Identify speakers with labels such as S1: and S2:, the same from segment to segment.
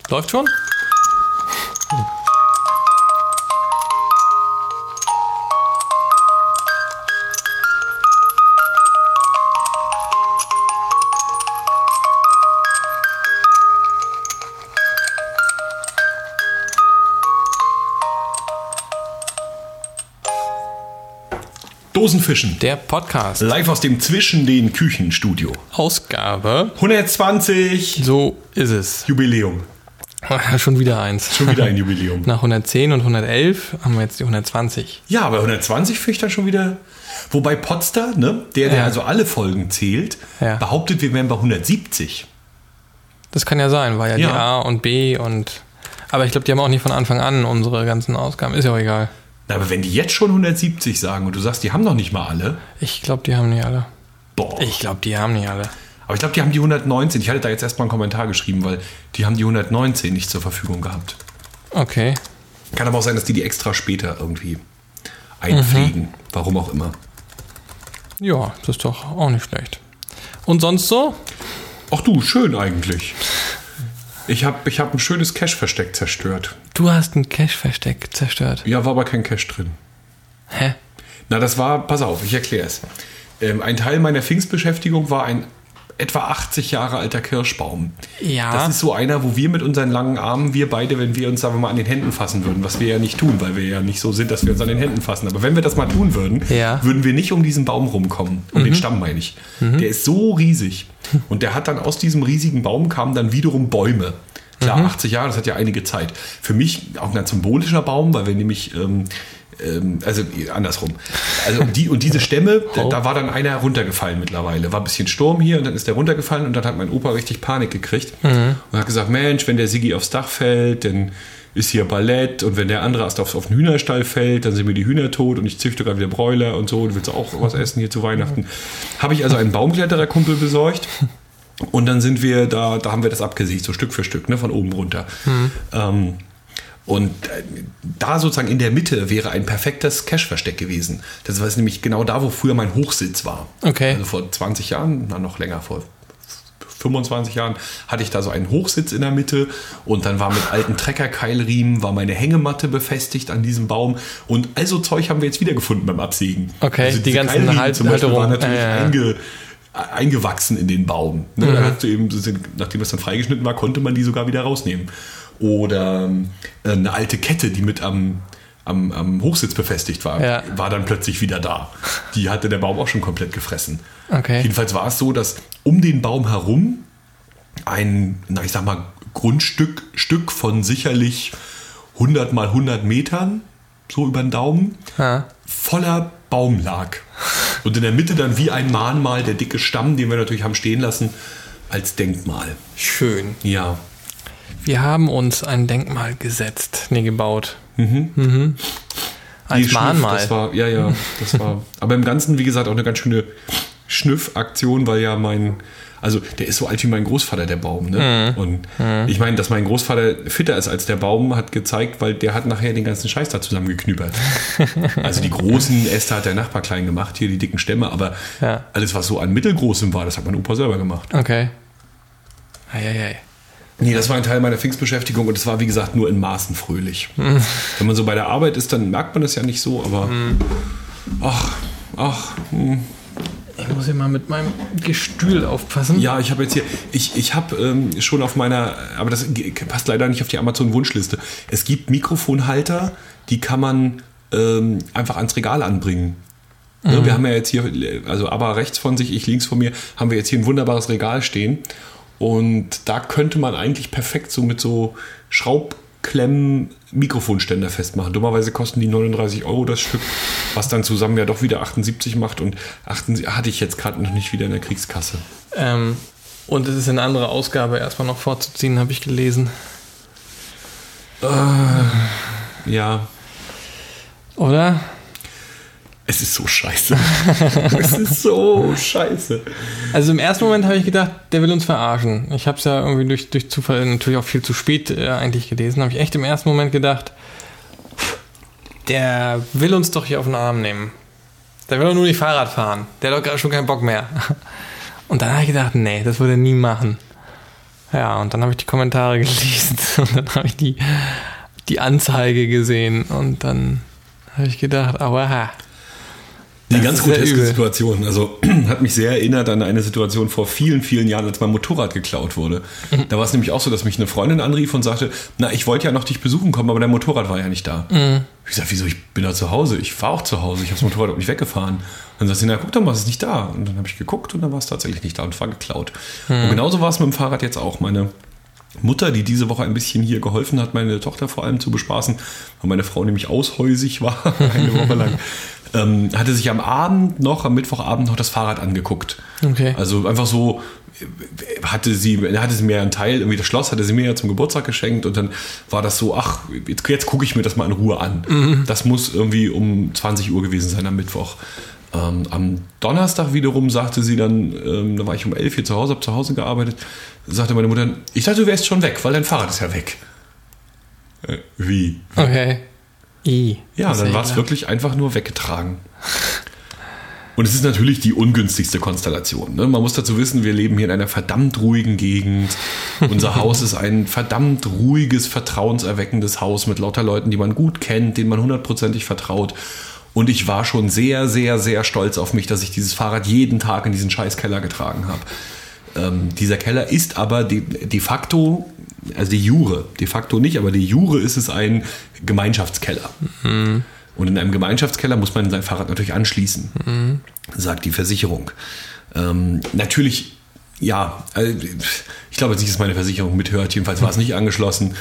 S1: Läuft schon?
S2: Dosenfischen.
S1: Der Podcast.
S2: Live aus dem Zwischen den Küchenstudio.
S1: Ausgabe
S2: 120.
S1: So ist es.
S2: Jubiläum.
S1: Schon wieder eins.
S2: Schon wieder ein Jubiläum.
S1: Nach 110 und 111 haben wir jetzt die 120.
S2: Ja, aber 120 finde ich dann schon wieder... Wobei Potster, ne, der also alle Folgen zählt, behauptet, wir wären bei 170.
S1: Das kann ja sein, war ja die A und B und... Aber ich glaube, die haben auch nicht von Anfang an unsere ganzen Ausgaben. Ist ja auch egal.
S2: Aber wenn die jetzt schon 170 sagen und du sagst, die haben noch nicht mal alle.
S1: Ich glaube, die haben nicht alle.
S2: Boah.
S1: Ich glaube, die haben nicht alle.
S2: Aber ich glaube, die haben die 119. Ich hatte da jetzt erstmal einen Kommentar geschrieben, weil die haben die 119 nicht zur Verfügung gehabt.
S1: Okay.
S2: Kann aber auch sein, dass die extra später irgendwie einpflegen. Warum auch immer.
S1: Ja, das ist doch auch nicht schlecht. Und sonst so?
S2: Ach du, schön eigentlich. Ich hab ein schönes Cache-Versteck zerstört.
S1: Du hast ein Cache-Versteck zerstört?
S2: Ja, war aber kein Cache drin.
S1: Hä?
S2: Na, das war, pass auf, ich erkläre es. Ein Teil meiner Pfingstbeschäftigung war ein etwa 80 Jahre alter Kirschbaum.
S1: Ja.
S2: Das ist so einer, wo wir mit unseren langen Armen, wir beide, wenn wir uns, sagen wir mal, an den Händen fassen würden, was wir ja nicht tun, weil wir ja nicht so sind, dass wir uns an den Händen fassen. Aber wenn wir das mal tun würden, würden wir nicht um diesen Baum rumkommen. Um den Stamm meine ich. Der ist so riesig. Und der hat dann aus diesem riesigen Baum kamen dann wiederum Bäume. Klar, 80 Jahre, das hat ja einige Zeit. Für mich auch ein symbolischer Baum, weil wir nämlich... also andersrum. Also diese Stämme, da war dann einer runtergefallen mittlerweile. War ein bisschen Sturm hier und dann ist der runtergefallen und dann hat mein Opa richtig Panik gekriegt und hat gesagt, Mensch, wenn der Siggi aufs Dach fällt, dann ist hier Ballett und wenn der andere Ast auf den Hühnerstall fällt, dann sind mir die Hühner tot und ich züchte gerade wieder Bräuler und so und willst du auch was essen hier zu Weihnachten. Habe ich also einen Baumklettererkumpel besorgt und dann sind wir da haben wir das abgesägt, so Stück für Stück, ne, von oben runter. Und da sozusagen in der Mitte wäre ein perfektes Cache-Versteck gewesen. Das war nämlich genau da, wo früher mein Hochsitz war.
S1: Okay.
S2: Also vor 20 Jahren, noch länger, vor 25 Jahren, hatte ich da so einen Hochsitz in der Mitte und dann war mit alten Treckerkeilriemen war meine Hängematte befestigt an diesem Baum und also Zeug haben wir jetzt wiedergefunden beim Absägen.
S1: Okay,
S2: also
S1: die ganzen
S2: zum Beispiel waren natürlich
S1: Ja.
S2: eingewachsen in den Baum. Ne? Da hast du eben, nachdem es dann freigeschnitten war, konnte man die sogar wieder rausnehmen. Oder eine alte Kette, die mit am Hochsitz befestigt war, war dann plötzlich wieder da. Die hatte der Baum auch schon komplett gefressen.
S1: Okay.
S2: Jedenfalls war es so, dass um den Baum herum ein, ich sag mal, Grundstück von sicherlich 100 mal 100 Metern, so über den Daumen, voller Baum lag. Und in der Mitte dann wie ein Mahnmal der dicke Stamm, den wir natürlich haben stehen lassen, als Denkmal.
S1: Schön.
S2: Ja.
S1: Wir haben uns ein Denkmal gebaut. Als Mahnmal.
S2: Das war, das war. Aber im Ganzen, wie gesagt, auch eine ganz schöne Schnüffaktion, weil ja also der ist so alt wie mein Großvater, der Baum. Ne? Und ich meine, dass mein Großvater fitter ist als der Baum, hat gezeigt, weil der hat nachher den ganzen Scheiß da zusammengeknüppert. Also die großen Äste hat der Nachbar klein gemacht, hier die dicken Stämme, aber alles, was so an mittelgroßem war, das hat mein Opa selber gemacht.
S1: Okay. Eieiei.
S2: Nee, das war ein Teil meiner Pfingstbeschäftigung und es war, wie gesagt, nur in Maßen fröhlich. Wenn man so bei der Arbeit ist, dann merkt man das ja nicht so, aber
S1: Ich muss hier mal mit meinem Gestühl aufpassen.
S2: Ja, ich habe jetzt hier, ich habe schon auf meiner, aber das passt leider nicht auf die Amazon-Wunschliste. Es gibt Mikrofonhalter, die kann man einfach ans Regal anbringen. Wir haben ja jetzt hier, also aber rechts von sich, ich links von mir, haben wir jetzt hier ein wunderbares Regal stehen. Und da könnte man eigentlich perfekt so mit so Schraubklemmen Mikrofonständer festmachen. Dummerweise kosten die 39 € das Stück, was dann zusammen ja doch wieder 78 macht. Und 78 hatte ich jetzt gerade noch nicht wieder in der Kriegskasse.
S1: Und es ist eine andere Ausgabe erstmal noch vorzuziehen, habe ich gelesen.
S2: Ja.
S1: Oder?
S2: Es ist so scheiße. Es ist so scheiße.
S1: Also im ersten Moment habe ich gedacht, der will uns verarschen. Ich habe es ja irgendwie durch Zufall natürlich auch viel zu spät eigentlich gelesen. Habe ich echt im ersten Moment gedacht, der will uns doch hier auf den Arm nehmen. Der will doch nur nicht Fahrrad fahren. Der hat doch gerade schon keinen Bock mehr. Und dann habe ich gedacht, nee, das würde er nie machen. Ja, und dann habe ich die Kommentare gelesen und dann habe ich die Anzeige gesehen und dann habe ich gedacht, aua.
S2: Die ganz groteske Situation. Also hat mich sehr erinnert an eine Situation vor vielen, vielen Jahren, als mein Motorrad geklaut wurde. Da war es nämlich auch so, dass mich eine Freundin anrief und sagte, ich wollte ja noch dich besuchen kommen, aber dein Motorrad war ja nicht da. Ich sag, wieso? Ich bin da zu Hause. Ich war auch zu Hause. Ich habe das Motorrad auch nicht weggefahren. Dann sagt sie, guck doch mal, es ist nicht da. Und dann habe ich geguckt und dann war es tatsächlich nicht da und war geklaut. Und genauso war es mit dem Fahrrad jetzt auch. Meine Mutter, die diese Woche ein bisschen hier geholfen hat, meine Tochter vor allem zu bespaßen, weil meine Frau nämlich aushäusig war, eine Woche lang, hatte sich am Mittwochabend noch das Fahrrad angeguckt.
S1: Okay.
S2: Also einfach so, hatte sie mir einen Teil, irgendwie das Schloss hatte sie mir ja zum Geburtstag geschenkt und dann war das so, jetzt gucke ich mir das mal in Ruhe an. Das muss irgendwie um 20 Uhr gewesen sein am Mittwoch. Am Donnerstag wiederum sagte sie dann, da war ich um 11 hier zu Hause, habe zu Hause gearbeitet, sagte meine Mutter, ich dachte, du wärst schon weg, weil dein Fahrrad ist ja weg. Wie?
S1: Okay.
S2: Ja, dann war es wirklich einfach nur weggetragen. Und es ist natürlich die ungünstigste Konstellation. Ne? Man muss dazu wissen, wir leben hier in einer verdammt ruhigen Gegend. Unser Haus ist ein verdammt ruhiges, vertrauenserweckendes Haus mit lauter Leuten, die man gut kennt, denen man 100%ig vertraut. Und ich war schon sehr, sehr, sehr stolz auf mich, dass ich dieses Fahrrad jeden Tag in diesen Scheißkeller getragen habe. Dieser Keller ist aber de facto, also de facto nicht, aber de jure ist es ein Gemeinschaftskeller. Und in einem Gemeinschaftskeller muss man sein Fahrrad natürlich anschließen, sagt die Versicherung. Natürlich, ja, also ich glaube jetzt nicht, dass meine Versicherung mithört, jedenfalls war es nicht angeschlossen.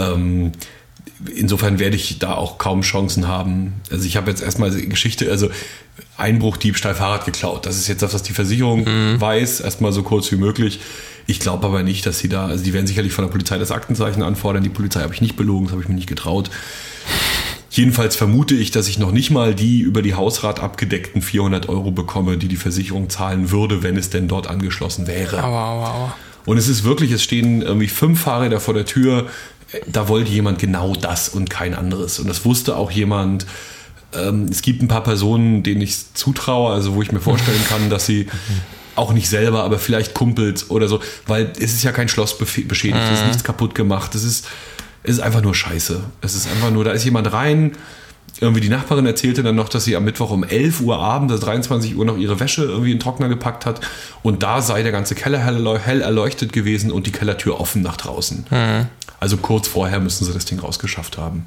S2: Insofern werde ich da auch kaum Chancen haben. Also ich habe jetzt erstmal Geschichte, also Einbruch, Diebstahl, Fahrrad geklaut. Das ist jetzt das, was die Versicherung weiß, erstmal so kurz wie möglich. Ich glaube aber nicht, dass sie also die werden sicherlich von der Polizei das Aktenzeichen anfordern. Die Polizei habe ich nicht belogen, das habe ich mir nicht getraut. Jedenfalls vermute ich, dass ich noch nicht mal die über die Hausrat abgedeckten 400 € bekomme, die Versicherung zahlen würde, wenn es denn dort angeschlossen wäre.
S1: Aua.
S2: Und es ist wirklich, es stehen irgendwie 5 Fahrräder vor der Tür. Da wollte jemand genau das und kein anderes. Und das wusste auch jemand. Es gibt ein paar Personen, denen ich es zutraue, also wo ich mir vorstellen kann, dass sie auch nicht selber, aber vielleicht Kumpels oder so, weil es ist ja kein Schloss beschädigt, es ist nichts kaputt gemacht, es ist einfach nur Scheiße. Es ist einfach nur, da ist jemand rein, irgendwie die Nachbarin erzählte dann noch, dass sie am Mittwoch um 11 Uhr abends, also 23 Uhr noch ihre Wäsche irgendwie in den Trockner gepackt hat und da sei der ganze Keller hell erleuchtet gewesen und die Kellertür offen nach draußen. Also kurz vorher müssen sie das Ding rausgeschafft haben.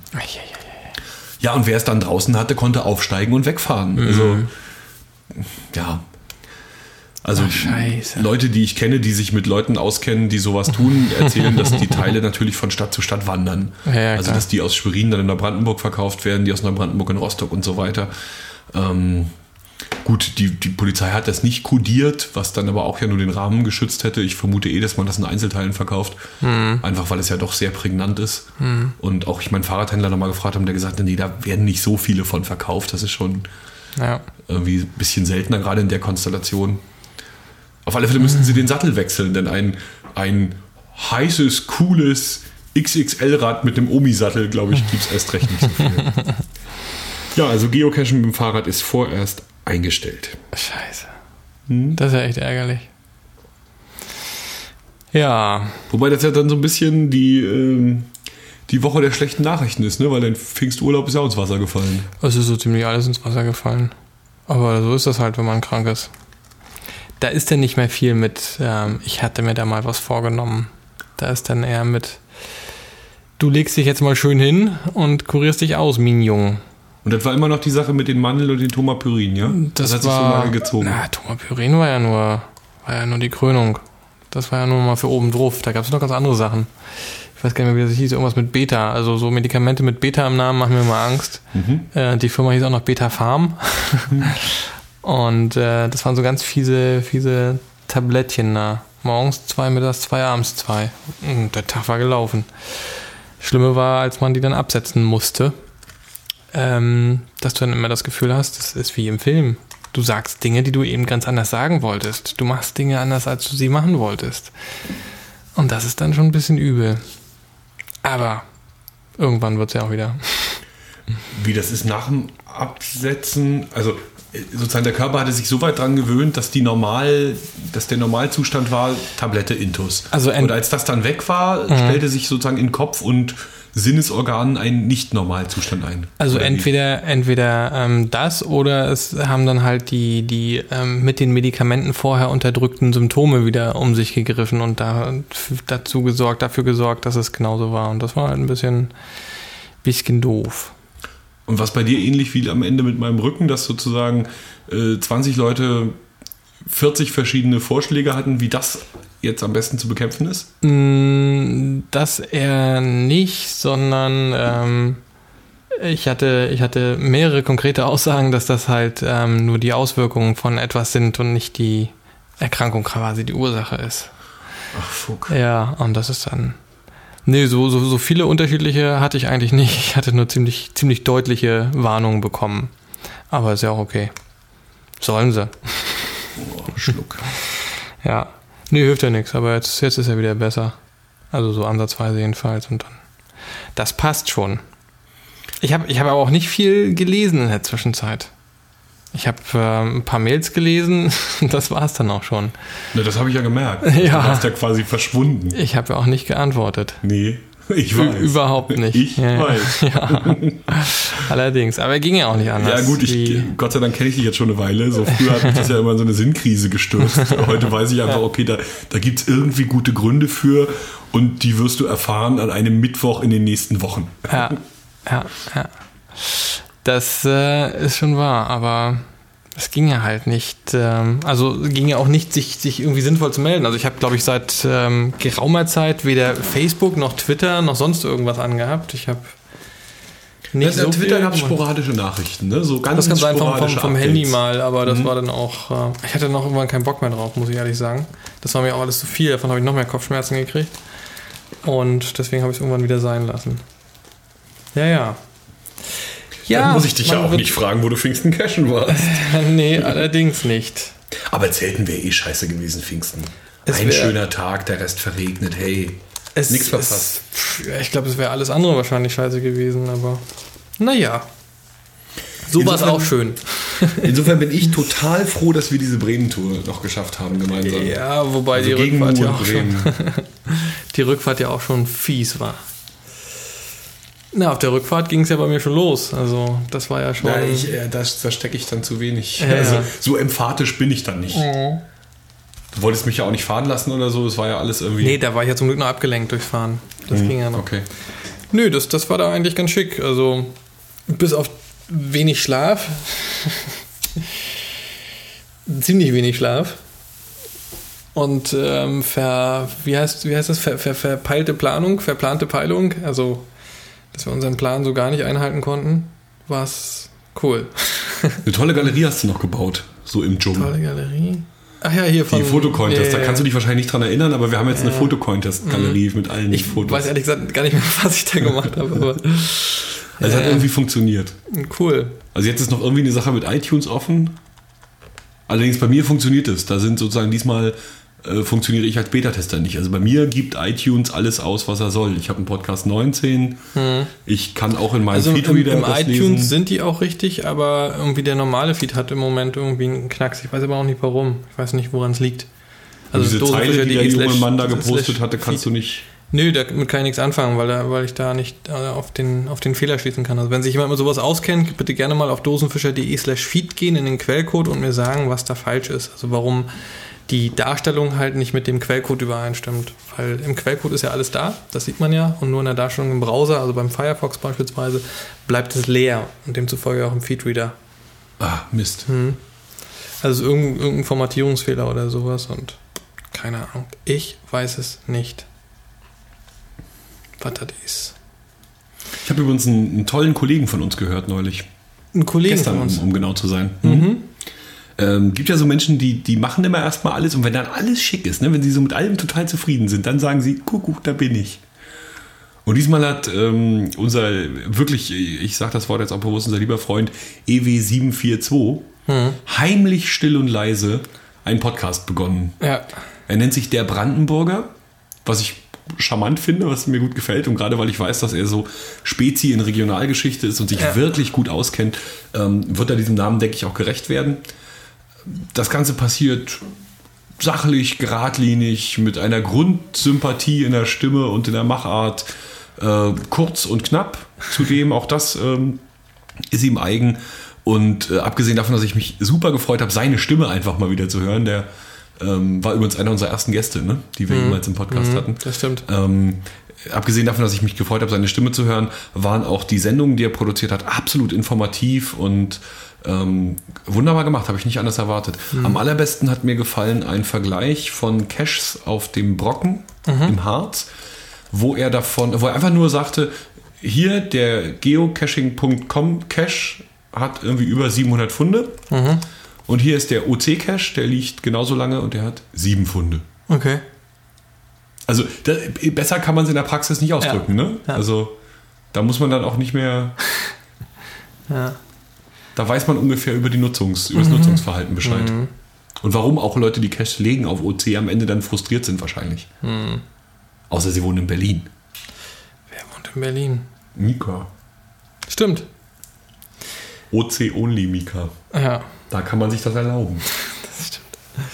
S2: Ja, und wer es dann draußen hatte, konnte aufsteigen und wegfahren. Also, ja. Also Leute, die ich kenne, die sich mit Leuten auskennen, die sowas tun, erzählen, dass die Teile natürlich von Stadt zu Stadt wandern.
S1: Ja,
S2: also dass die aus Schwerin dann in Neubrandenburg verkauft werden, die aus Neubrandenburg in Rostock und so weiter. Gut, die Polizei hat das nicht kodiert, was dann aber auch ja nur den Rahmen geschützt hätte. Ich vermute dass man das in Einzelteilen verkauft. Einfach weil es ja doch sehr prägnant ist. Und auch ich meinen Fahrradhändler nochmal gefragt habe, der gesagt hat, nee, da werden nicht so viele von verkauft. Das ist schon irgendwie ein bisschen seltener, gerade in der Konstellation. Auf alle Fälle müssten sie den Sattel wechseln, denn ein heißes, cooles XXL-Rad mit einem Omi-Sattel, glaube ich, gibt es erst recht nicht so viel. Ja, also Geocachen mit dem Fahrrad ist vorerst eingestellt.
S1: Scheiße. Das ist ja echt ärgerlich. Ja.
S2: Wobei das ja dann so ein bisschen die Woche der schlechten Nachrichten ist, ne? Weil dein Pfingsturlaub ist ja auch ins Wasser gefallen.
S1: Es ist so ziemlich alles ins Wasser gefallen. Aber so ist das halt, wenn man krank ist. Da ist dann nicht mehr viel mit, ich hatte mir da mal was vorgenommen. Da ist dann eher mit, du legst dich jetzt mal schön hin und kurierst dich aus, Mignon.
S2: Und das war immer noch die Sache mit den Mandeln und den Thomapyrin, ja?
S1: Das
S2: hat
S1: war,
S2: sich so lange gezogen.
S1: Na, Thomapyrin war ja nur die Krönung. Das war ja nur mal für oben drauf. Da gab es noch ganz andere Sachen. Ich weiß gar nicht mehr, wie das hieß. Irgendwas mit Beta. Also so Medikamente mit Beta im Namen machen mir mal Angst. Die Firma hieß auch noch Beta Farm. Und das waren so ganz fiese Tablettchen da. Morgens 2, mittags 2, abends 2. Und der Tag war gelaufen. Schlimme war, als man die dann absetzen musste, dass du dann immer das Gefühl hast, das ist wie im Film. Du sagst Dinge, die du eben ganz anders sagen wolltest. Du machst Dinge anders, als du sie machen wolltest. Und das ist dann schon ein bisschen übel. Aber irgendwann wird es ja auch wieder.
S2: wie das ist nach dem Absetzen, also sozusagen der Körper hatte sich so weit dran gewöhnt, dass der Normalzustand war, Tablette Intus. Und als das dann weg war, stellte sich sozusagen in Kopf und Sinnesorganen ein Nicht-Normalzustand ein.
S1: Also entweder das oder es haben dann halt die mit den Medikamenten vorher unterdrückten Symptome wieder um sich gegriffen und dafür gesorgt, dass es genauso war. Und das war halt ein bisschen doof.
S2: Und was bei dir ähnlich wie am Ende mit meinem Rücken, dass sozusagen 20 Leute 40 verschiedene Vorschläge hatten, wie das jetzt am besten zu bekämpfen ist?
S1: Das eher nicht, sondern ich hatte mehrere konkrete Aussagen, dass das halt nur die Auswirkungen von etwas sind und nicht die Erkrankung quasi die Ursache ist.
S2: Ach, fuck.
S1: Ja, und das ist dann... Nee, so viele unterschiedliche hatte ich eigentlich nicht. Ich hatte nur ziemlich deutliche Warnungen bekommen. Aber ist ja auch okay. Sollen sie.
S2: Oh, Schluck.
S1: Ja. Nee, hilft ja nichts, aber jetzt ist er wieder besser. Also so ansatzweise jedenfalls. Und dann. Das passt schon. Ich hab aber auch nicht viel gelesen in der Zwischenzeit. Ich habe ein paar Mails gelesen, das war es dann auch schon.
S2: Na, das habe ich ja gemerkt.
S1: Ja.
S2: Du warst ja quasi verschwunden.
S1: Ich habe ja auch nicht geantwortet.
S2: Nee, ich weiß.
S1: Überhaupt nicht.
S2: Ich weiß.
S1: Ja. Allerdings, aber ging ja auch nicht anders.
S2: Ja gut, Gott sei Dank kenne ich dich jetzt schon eine Weile. So früher hat mich das ja immer in so eine Sinnkrise gestürzt. Heute weiß ich einfach, okay, da gibt es irgendwie gute Gründe für und die wirst du erfahren an einem Mittwoch in den nächsten Wochen.
S1: Ja. Das ist schon wahr, aber es ging ja halt nicht. Also ging ja auch nicht, sich irgendwie sinnvoll zu melden. Also ich habe, glaube ich, seit geraumer Zeit weder Facebook noch Twitter noch sonst irgendwas angehabt. Ich habe nicht so
S2: Twitter gab sporadische Nachrichten, ne? So ganz
S1: das kann sein vom
S2: Updates.
S1: Handy mal, aber das war dann auch... ich hatte noch irgendwann keinen Bock mehr drauf, muss ich ehrlich sagen. Das war mir auch alles zu viel. Davon habe ich noch mehr Kopfschmerzen gekriegt. Und deswegen habe ich es irgendwann wieder sein lassen. Ja.
S2: Dann muss ich dich ja auch nicht fragen, wo du Pfingsten cashen warst.
S1: Nee, allerdings nicht.
S2: Aber Zelten wäre scheiße gewesen, Pfingsten. Ein schöner Tag, der Rest verregnet, hey. Nichts verpasst.
S1: Ich glaube, es wäre alles andere wahrscheinlich scheiße gewesen, aber naja. So war es auch schön.
S2: Insofern bin ich total froh, dass wir diese Bremen-Tour noch geschafft haben gemeinsam.
S1: Ja, wobei
S2: also
S1: die Rückfahrt ja auch schon fies war. Na, auf der Rückfahrt ging es ja bei mir schon los. Also, das war ja schon...
S2: Nein, da stecke ich dann zu wenig.
S1: Ja.
S2: Also, so emphatisch bin ich dann nicht. Du wolltest mich ja auch nicht fahren lassen oder so. Es war ja alles irgendwie...
S1: Nee, da war ich ja zum Glück noch abgelenkt durchs Fahren. Das ging ja noch.
S2: Okay.
S1: Nö, das war da eigentlich ganz schick. Also, bis auf wenig Schlaf. Ziemlich wenig Schlaf. Und verplante Peilung. Also... dass wir unseren Plan so gar nicht einhalten konnten, war es cool.
S2: Eine tolle Galerie hast du noch gebaut, so im Dschungel.
S1: Tolle Galerie? Ach ja, hier von...
S2: Die Fotocontest, da kannst du dich wahrscheinlich nicht dran erinnern, aber wir haben jetzt eine Fotocontest-Galerie mit allen Fotos.
S1: Ich weiß ehrlich gesagt gar nicht mehr, was ich da gemacht habe, aber...
S2: Es hat irgendwie funktioniert.
S1: Cool.
S2: Also jetzt ist noch irgendwie eine Sache mit iTunes offen. Allerdings bei mir funktioniert es. Da sind sozusagen diesmal... funktioniere ich als Beta-Tester nicht. Also bei mir gibt iTunes alles aus, was er soll. Ich habe einen Podcast 19. Ich kann auch in meinem Feedreader
S1: im iTunes lesen. Sind die auch richtig, aber irgendwie der normale Feed hat im Moment irgendwie einen Knacks. Ich weiß aber auch nicht warum. Ich weiß nicht, woran es liegt.
S2: Also diese Zeile, die der junge Mann da gepostet hatte, kannst du nicht...
S1: Nö, damit kann ich nichts anfangen, weil ich da nicht auf den Fehler schließen kann. Also wenn sich jemand mit sowas auskennt, bitte gerne mal auf dosenfischer.de/feed gehen in den Quellcode und mir sagen, was da falsch ist. Also warum die Darstellung halt nicht mit dem Quellcode übereinstimmt. Weil im Quellcode ist ja alles da, das sieht man ja, und nur in der Darstellung im Browser, also beim Firefox beispielsweise, bleibt es leer und demzufolge auch im Feedreader.
S2: Ah, Mist.
S1: Also irgendein Formatierungsfehler oder sowas und keine Ahnung. Ich weiß es nicht. Was das ist.
S2: Ich habe übrigens einen tollen Kollegen von uns gehört neulich.
S1: Einen Kollegen
S2: gestern,
S1: von uns?
S2: Um genau zu sein. Gibt ja so Menschen, die machen immer erstmal alles und wenn dann alles schick ist, ne, wenn sie so mit allem total zufrieden sind, dann sagen sie, guck, da bin ich. Und diesmal hat unser, wirklich, ich sage das Wort jetzt auch bewusst, unser lieber Freund EW742 heimlich, still und leise einen Podcast begonnen.
S1: Ja.
S2: Er nennt sich Der Brandenburger, was ich charmant finde, was mir gut gefällt. Und gerade weil ich weiß, dass er so Spezi in Regionalgeschichte ist und sich wirklich gut auskennt, wird er diesem Namen, denke ich, auch gerecht werden. Das Ganze passiert sachlich, geradlinig, mit einer Grundsympathie in der Stimme und in der Machart, kurz und knapp. Zudem auch das ist ihm eigen. Und abgesehen davon, dass ich mich super gefreut habe, seine Stimme einfach mal wieder zu hören, der war übrigens einer unserer ersten Gäste, ne, die wir jemals im Podcast hatten.
S1: Das stimmt.
S2: Abgesehen davon, dass ich mich gefreut habe, seine Stimme zu hören, waren auch die Sendungen, die er produziert hat, absolut informativ und wunderbar gemacht, habe ich nicht anders erwartet. Am allerbesten hat mir gefallen ein Vergleich von Caches auf dem Brocken im Harz, wo er einfach nur sagte, hier der geocaching.com Cache hat irgendwie über 700 Pfunde und hier ist der OC-Cache, der liegt genauso lange und der hat 7 Pfunde.
S1: Okay.
S2: Also besser kann man es in der Praxis nicht ausdrücken, ne? Ja. Also da muss man dann auch nicht mehr... Da weiß man ungefähr über das Nutzungsverhalten Bescheid. Und warum auch Leute, die Caches legen auf OC, am Ende dann frustriert sind wahrscheinlich. Außer sie wohnen in Berlin.
S1: Wer wohnt in Berlin?
S2: Mika.
S1: Stimmt.
S2: OC Only Mika.
S1: Ja.
S2: Da kann man sich das erlauben.
S1: Das stimmt.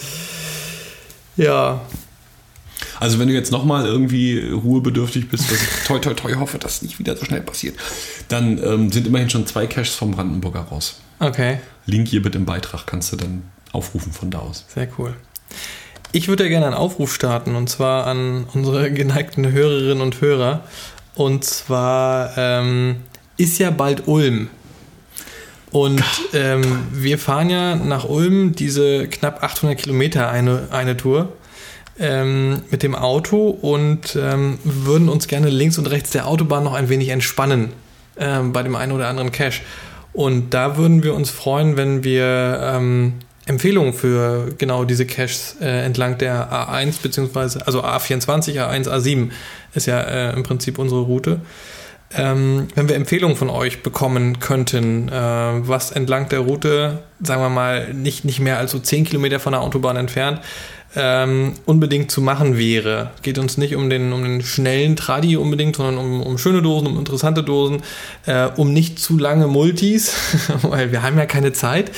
S1: Ja.
S2: Also wenn du jetzt nochmal irgendwie ruhebedürftig bist, was ich toi toi toi hoffe, dass es nicht wieder so schnell passiert, dann sind immerhin schon 2 Caches vom Brandenburger raus.
S1: Okay.
S2: Link hier bitte im Beitrag, kannst du dann aufrufen von da aus.
S1: Sehr cool. Ich würde ja gerne einen Aufruf starten, und zwar an unsere geneigten Hörerinnen und Hörer. Und zwar ist ja bald Ulm. Und wir fahren ja nach Ulm diese knapp 800 Kilometer eine Tour mit dem Auto und würden uns gerne links und rechts der Autobahn noch ein wenig entspannen bei dem einen oder anderen Cache. Und da würden wir uns freuen, wenn wir Empfehlungen für genau diese Caches entlang der A1 beziehungsweise also A24, A1, A7 ist ja im Prinzip unsere Route. Wenn wir Empfehlungen von euch bekommen könnten, was entlang der Route, sagen wir mal, nicht mehr als so 10 Kilometer von der Autobahn entfernt, unbedingt zu machen wäre. Geht uns nicht um den schnellen Tradi unbedingt, sondern um schöne Dosen, um interessante Dosen, um nicht zu lange Multis, weil wir haben ja keine Zeit.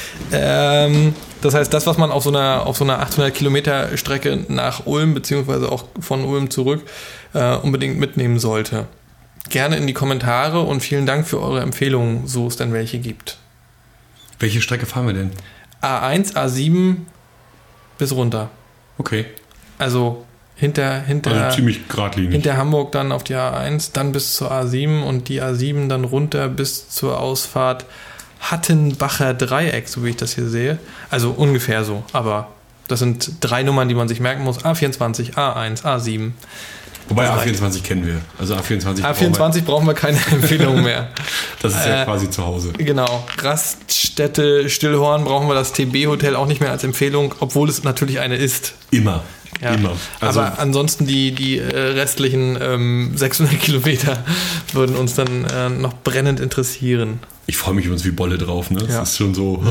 S1: Das heißt, das, was man auf so einer 800 Kilometer Strecke nach Ulm, beziehungsweise auch von Ulm zurück, unbedingt mitnehmen sollte. Gerne in die Kommentare und vielen Dank für eure Empfehlungen, so es denn welche gibt.
S2: Welche Strecke fahren wir denn?
S1: A1, A7 bis runter.
S2: Okay.
S1: Also hinter
S2: ziemlich geradlinig.
S1: Hinter Hamburg dann auf die A1, dann bis zur A7 und die A7 dann runter bis zur Ausfahrt Hattenbacher Dreieck, so wie ich das hier sehe. Also ungefähr so, aber das sind 3 Nummern, die man sich merken muss. A24, A1, A7.
S2: Wobei A24 kennen wir. Also
S1: A24 brauchen wir keine Empfehlung mehr.
S2: Das ist ja quasi zu Hause.
S1: Genau. Raststätte Stillhorn brauchen wir das TB-Hotel auch nicht mehr als Empfehlung, obwohl es natürlich eine ist.
S2: Immer.
S1: Also, aber ansonsten die restlichen 600 Kilometer würden uns dann noch brennend interessieren.
S2: Ich freue mich übrigens wie Bolle drauf. Ne? Das ist schon so...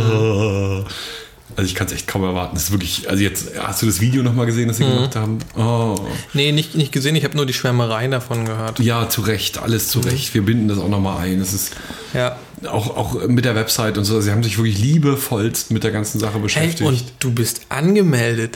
S2: Also ich kann es echt kaum erwarten. Das ist wirklich, also jetzt, hast du das Video nochmal gesehen, das sie gemacht haben? Oh.
S1: Nee, nicht gesehen, ich habe nur die Schwärmereien davon gehört.
S2: Ja, zu Recht, alles zu Recht. Wir binden das auch nochmal ein. Das ist auch mit der Website und so. Sie haben sich wirklich liebevollst mit der ganzen Sache beschäftigt.
S1: Hey, und du bist angemeldet.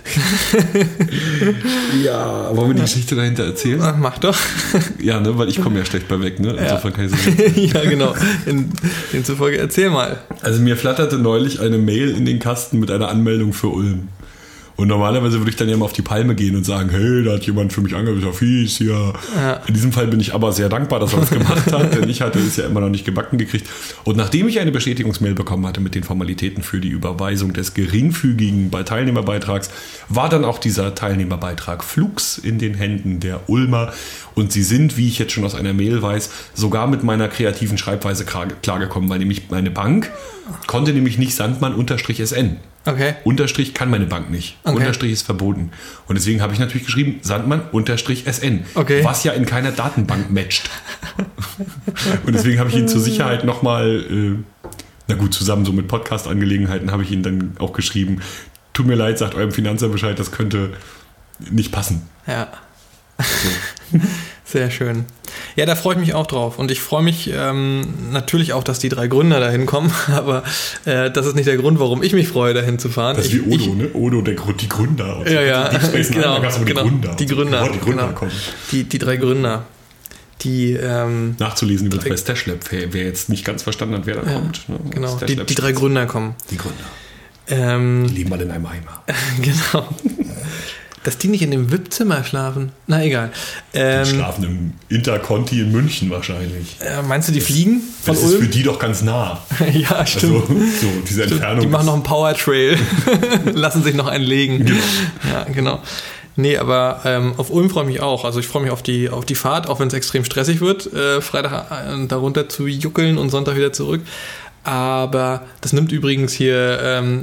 S2: Ja, wollen wir die Geschichte dahinter erzählen?
S1: Ach, mach doch.
S2: Ja, ne, weil ich komme ja schlecht bei weg, ne? Insofern kann ich
S1: sagen. Ja, genau. Demzufolge erzähl mal.
S2: Also mir flatterte neulich eine Mail in den Kasten mit einer Anmeldung für Ulm. Und normalerweise würde ich dann ja mal auf die Palme gehen und sagen, hey, da hat jemand für mich angemeldet, fies, ja. In diesem Fall bin ich aber sehr dankbar, dass er das gemacht hat, denn ich hatte es ja immer noch nicht gebacken gekriegt. Und nachdem ich eine Bestätigungsmail bekommen hatte mit den Formalitäten für die Überweisung des geringfügigen Teilnehmerbeitrags, war dann auch dieser Teilnehmerbeitrag flugs in den Händen der Ulmer. Und sie sind, wie ich jetzt schon aus einer Mail weiß, sogar mit meiner kreativen Schreibweise klargekommen, weil nämlich meine Bank konnte nämlich nicht Sandmann-SN.
S1: Okay.
S2: Unterstrich kann meine Bank nicht. Okay. Unterstrich ist verboten. Und deswegen habe ich natürlich geschrieben Sandmann-SN.
S1: Okay.
S2: Was ja in keiner Datenbank matcht. Und deswegen habe ich ihn zur Sicherheit nochmal, zusammen so mit Podcast-Angelegenheiten habe ich ihn dann auch geschrieben. Tut mir leid, sagt eurem Finanzamt Bescheid, das könnte nicht passen.
S1: Ja.
S2: So.
S1: Sehr schön. Ja, da freue ich mich auch drauf. Und ich freue mich natürlich auch, dass die 3 Gründer dahin kommen. Aber das ist nicht der Grund, warum ich mich freue, dahin zu fahren.
S2: Das ist wie Odo, ne? Odo, die Gründer.
S1: Ja, ja.
S2: Deep Space Nine, da gab es aber
S1: genau.
S2: die Gründer.
S1: Die Gründer.
S2: Die Gründer
S1: genau.
S2: kommen.
S1: Die 3 Gründer. Die,
S2: nachzulesen übrigens bei Stash Lab, wer jetzt nicht ganz verstanden hat, wer da kommt. Ne?
S1: Genau, die 3 Gründer kommen.
S2: Die Gründer. Die leben alle in einem Eimer.
S1: Genau. Dass die nicht in dem VIP-Zimmer schlafen? Na, egal.
S2: Die schlafen im Interconti in München wahrscheinlich.
S1: Meinst du, die fliegen von
S2: Ulm? Das ist für die doch ganz nah.
S1: Ja, stimmt.
S2: Also, so, diese Entfernung.
S1: Die machen noch einen Power-Trail. Lassen sich noch einen legen.
S2: Genau.
S1: Ja, genau. Nee, aber auf Ulm freue ich mich auch. Also ich freue mich auf die Fahrt, auch wenn es extrem stressig wird, Freitag darunter zu juckeln und Sonntag wieder zurück. Aber das nimmt übrigens hier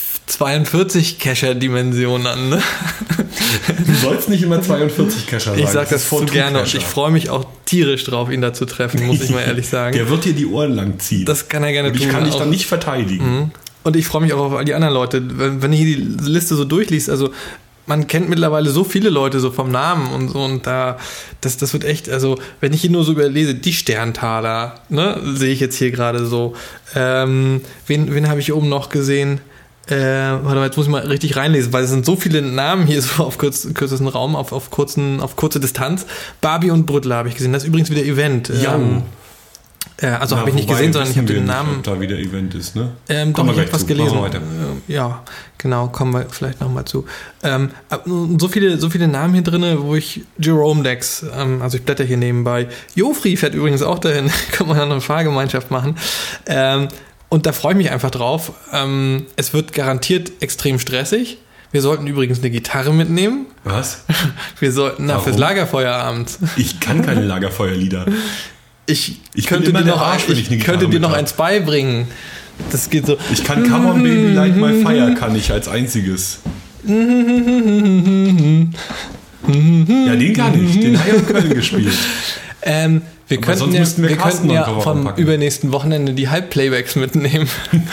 S1: 42 Cacher-Dimensionen an. Ne?
S2: Du sollst nicht immer 42 Cacher sagen.
S1: Ich sage das so gerne und ich freue mich auch tierisch drauf, ihn da zu treffen, muss ich mal ehrlich sagen.
S2: Der wird dir die Ohren lang ziehen.
S1: Das kann er gerne
S2: und
S1: tun.
S2: Ich kann dich dann nicht verteidigen.
S1: Und ich freue mich auch auf all die anderen Leute. Wenn ich hier die Liste so durchliest, also man kennt mittlerweile so viele Leute so vom Namen und so und das wird echt, also wenn ich hier nur so überlese, die Sterntaler, ne, sehe ich jetzt hier gerade so. Wen habe ich hier oben noch gesehen? Warte mal, jetzt muss ich mal richtig reinlesen, weil es sind so viele Namen hier so auf kürzesten Raum, auf kurze Distanz. Barbie und Brüttler habe ich gesehen. Das ist übrigens wieder Event.
S2: Ja.
S1: Also habe ich nicht gesehen, sondern ich habe den Namen.
S2: Ob da wieder Event ist, ne?
S1: Doch, ich habe was gelesen. Ja, genau, kommen wir vielleicht nochmal zu. So viele Namen hier drin, wo ich Jerome Dex, also ich blätter hier nebenbei. Jofri fährt übrigens auch dahin, kann man dann eine Fahrgemeinschaft machen. Und da freue ich mich einfach drauf. Es wird garantiert extrem stressig. Wir sollten übrigens eine Gitarre mitnehmen.
S2: Was?
S1: Wir sollten, fürs Lagerfeuerabend.
S2: Ich kann keine Lagerfeuerlieder.
S1: Ich könnte dir noch eins beibringen. Das geht so.
S2: Ich kann Come on Baby Light My Fire, kann ich als einziges. Ja, den kann ich. Den habe ich in Köln gespielt.
S1: Wir könnten ja vom übernächsten Wochenende die Halbplaybacks mitnehmen.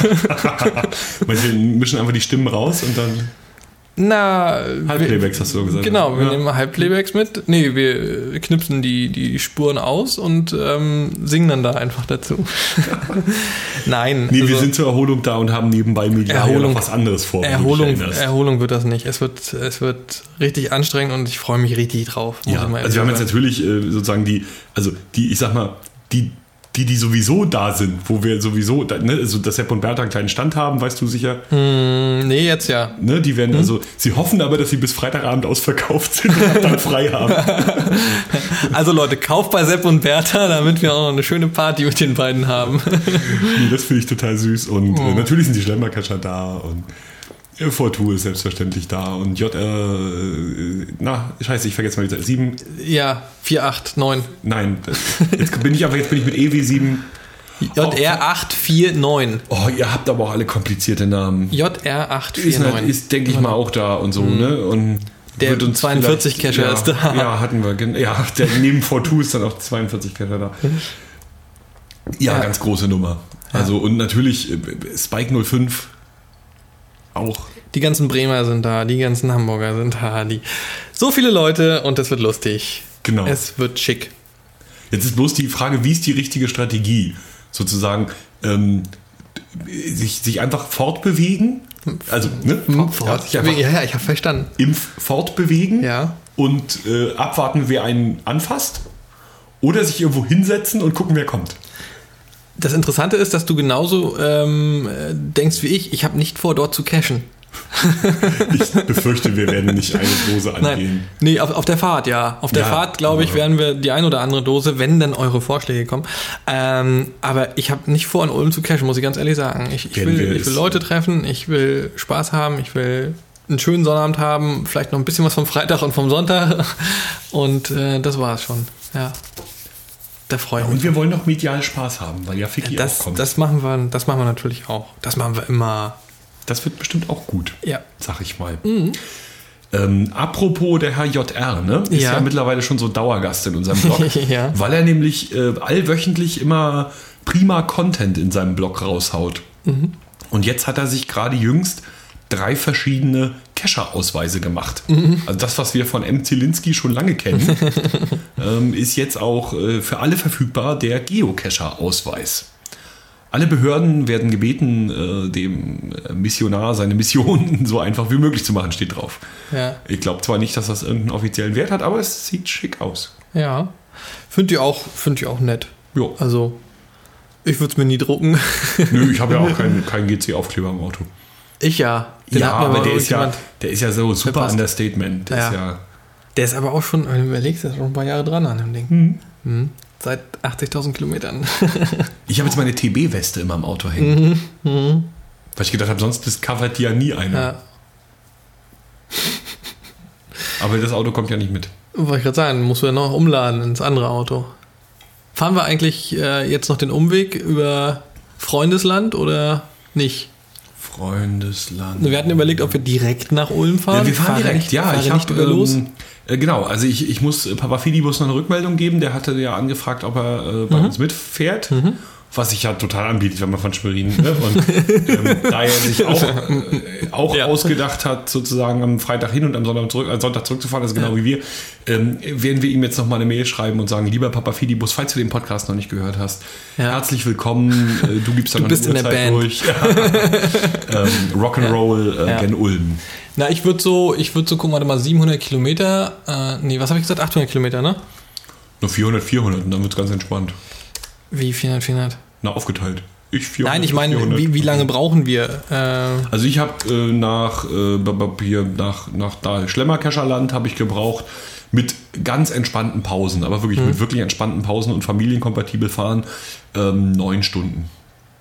S2: Wir mischen einfach die Stimmen raus und dann... Halbplaybacks hast du gesagt.
S1: Genau, wir nehmen Halbplaybacks mit. Nee, wir knipsen die Spuren aus und singen dann da einfach dazu. Nein.
S2: Nee, wir sind zur Erholung da und haben nebenbei medial noch was anderes vor.
S1: Erholung wird das nicht. Es wird richtig anstrengend und ich freue mich richtig drauf.
S2: Ja, also wir haben jetzt natürlich sozusagen die sowieso da sind, wo wir sowieso, also dass Sepp und Bertha einen kleinen Stand haben, weißt du sicher?
S1: Nee, jetzt ja.
S2: Ne, die werden sie hoffen aber, dass sie bis Freitagabend ausverkauft sind und dann frei haben.
S1: Also Leute, kauft bei Sepp und Bertha, damit wir auch noch eine schöne Party mit den beiden haben.
S2: Nee, das finde ich total süß und natürlich sind die Schlemmercacher da und Fortu ist selbstverständlich da und ich vergesse mal die Zeit. 7.
S1: Ja, 4, 8, 9.
S2: Nein, jetzt bin ich mit EW7.
S1: JR849.
S2: Oh, ihr habt aber auch alle komplizierte Namen.
S1: JR849.
S2: Ist denke ich mal, auch da und so, ne? Und
S1: der 42-Cacher ist da.
S2: Ja, hatten wir. Ja, neben Fortu ist dann auch 42-Cacher da. Ja, ganz große Nummer. Also, und natürlich Spike 05 auch.
S1: Die ganzen Bremer sind da, die ganzen Hamburger sind da. So viele Leute und es wird lustig.
S2: Genau.
S1: Es wird schick.
S2: Jetzt ist bloß die Frage, wie ist die richtige Strategie? Sozusagen sich einfach fortbewegen. Also, ne?
S1: Ich habe verstanden.
S2: Fortbewegen und abwarten, wer einen anfasst. Oder sich irgendwo hinsetzen und gucken, wer kommt.
S1: Das Interessante ist, dass du genauso denkst wie ich. Ich habe nicht vor, dort zu cashen.
S2: Ich befürchte, wir werden nicht eine Dose angehen.
S1: Nee, auf der Fahrt, ja. Auf der Fahrt, glaube ich, werden wir die ein oder andere Dose, wenn dann eure Vorschläge kommen. Aber ich habe nicht vor, in Ulm zu cashen, muss ich ganz ehrlich sagen. Ich will Leute treffen, ich will Spaß haben, ich will einen schönen Sonnabend haben, vielleicht noch ein bisschen was vom Freitag und vom Sonntag. Und das war's schon, ja. Da freue ich mich.
S2: Und wir wollen noch medial Spaß haben, weil Ficky auch kommt.
S1: Das machen wir natürlich auch. Das machen wir immer.
S2: Das wird bestimmt auch gut, sag ich mal.
S1: Mhm.
S2: Apropos der Herr JR, ne? Ist ja mittlerweile schon so Dauergast in unserem Blog, weil er nämlich allwöchentlich immer prima Content in seinem Blog raushaut. Mhm. Und jetzt hat er sich gerade jüngst 3 verschiedene Kescher-Ausweise gemacht. Also das, was wir von M. Zielinski schon lange kennen, ist jetzt auch für alle verfügbar, der Geocacher-Ausweis. Alle Behörden werden gebeten, dem Missionar seine Mission so einfach wie möglich zu machen, steht drauf.
S1: Ja.
S2: Ich glaube zwar nicht, dass das irgendeinen offiziellen Wert hat, aber es sieht schick aus.
S1: Ja, finde ich auch nett.
S2: Jo.
S1: Also, ich würde es mir nie drucken.
S2: Nö, ich habe ja auch keinen GC-Aufkleber im Auto.
S1: Ich ja.
S2: Ja, aber der ist ja so super
S1: verpasst.
S2: Understatement.
S1: Der ist aber auch schon, wenn du überlegst, der ist schon ein paar Jahre dran an dem Ding. Seit 80.000 Kilometern.
S2: Ich habe jetzt meine TB-Weste immer im Auto hängen. Weil ich gedacht habe, sonst discovert die ja nie einer.
S1: Ja.
S2: Aber das Auto kommt ja nicht mit.
S1: Wollte ich gerade sagen, musst du ja noch umladen ins andere Auto. Fahren wir eigentlich jetzt noch den Umweg über Freundesland oder nicht?
S2: Freundesland.
S1: Wir hatten überlegt, ob wir direkt nach Ulm fahren.
S2: Ja, wir fahren direkt,
S1: ich habe nicht über los.
S2: Genau, also ich muss Papa Fidibus noch eine Rückmeldung geben. Der hatte ja angefragt, ob er bei uns mitfährt. Was sich ja total anbietet, wenn man von Schwerin, ne? Und da er sich auch ausgedacht hat, sozusagen am Freitag hin und am Sonntag zurückzufahren, also genau wie wir, werden wir ihm jetzt nochmal eine Mail schreiben und sagen, lieber Papa Fidibus, falls du den Podcast noch nicht gehört hast, herzlich willkommen, du gibst dann noch eine Uhrzeit durch. Rock'n'Roll gen Ulm.
S1: Na, ich würde so gucken, warte mal, 700 Kilometer, was habe ich gesagt, 800 Kilometer, ne?
S2: Nur 400 und dann wird es ganz entspannt.
S1: Wie 400?
S2: Na, aufgeteilt. 400,
S1: nein, ich meine, wie lange brauchen wir?
S2: Also ich habe nach Schlemmerkescherland habe ich gebraucht mit ganz entspannten Pausen, aber wirklich mit wirklich entspannten Pausen und familienkompatibel fahren 9 Stunden.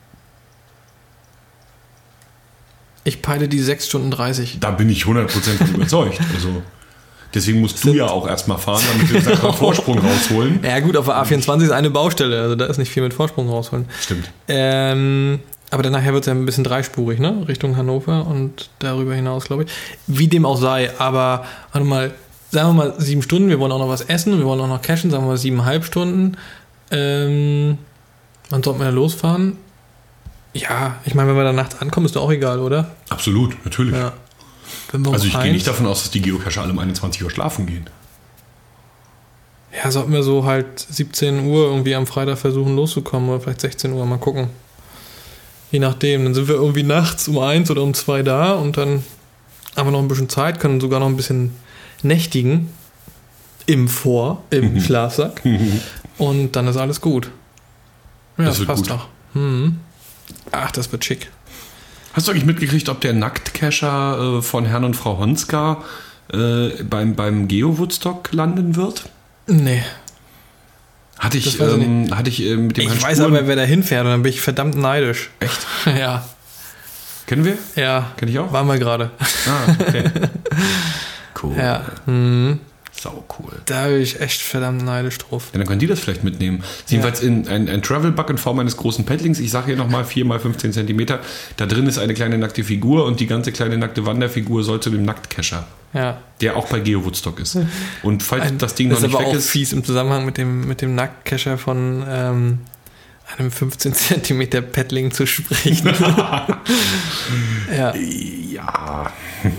S1: Ich peile die 6 Stunden 30.
S2: Da bin ich 100% von überzeugt. Also deswegen musst du ja auch erstmal fahren, damit wir uns Vorsprung rausholen.
S1: Ja gut, auf der A24 ist eine Baustelle, also da ist nicht viel mit Vorsprung rausholen.
S2: Stimmt.
S1: Aber dann nachher wird es ja ein bisschen dreispurig, ne? Richtung Hannover und darüber hinaus, glaube ich. Wie dem auch sei, aber warte mal, sagen wir mal 7 Stunden, wir wollen auch noch was essen, wir wollen auch noch cashen, sagen wir mal 7,5 Stunden. Wann sollten wir da losfahren? Ja, ich meine, wenn wir da nachts ankommen, ist doch auch egal, oder?
S2: Absolut, natürlich.
S1: Ja.
S2: Also ich gehe nicht davon aus, dass die Geocacher alle um 21 Uhr schlafen gehen.
S1: Ja, sollten wir so halt 17 Uhr irgendwie am Freitag versuchen loszukommen oder vielleicht 16 Uhr, mal gucken. Je nachdem, dann sind wir irgendwie nachts um 1 oder um 2 da und dann haben wir noch ein bisschen Zeit, können sogar noch ein bisschen nächtigen im Schlafsack und dann ist alles gut. Ja, das passt doch. Ach, das wird schick.
S2: Hast du eigentlich mitgekriegt, ob der Nacktcacher von Herrn und Frau Honska beim Geo-Woodstock landen wird?
S1: Nee.
S2: Hatte ich mit dem
S1: Ich weiß aber, wer da hinfährt und dann bin ich verdammt neidisch.
S2: Echt?
S1: Ja.
S2: Kennen wir?
S1: Ja.
S2: Kenn ich auch?
S1: Waren wir gerade.
S2: Ah, okay. Cool.
S1: Ja.
S2: Sau cool.
S1: Da bin ich echt verdammt neidisch drauf.
S2: Ja, dann können die das vielleicht mitnehmen. Jedenfalls in ein Travel-Bug in Form eines großen Paddlings. Ich sage hier nochmal 4x15 cm. Da drin ist eine kleine nackte Figur und die ganze kleine nackte Wanderfigur soll zu dem Nacktcacher. Ja. Der auch bei Geo Woodstock ist. Und falls das Ding noch nicht weg ist... Das ist aber auch
S1: fies im Zusammenhang mit dem Nacktcacher von einem 15 cm Paddling zu sprechen. Ja.
S2: Ja.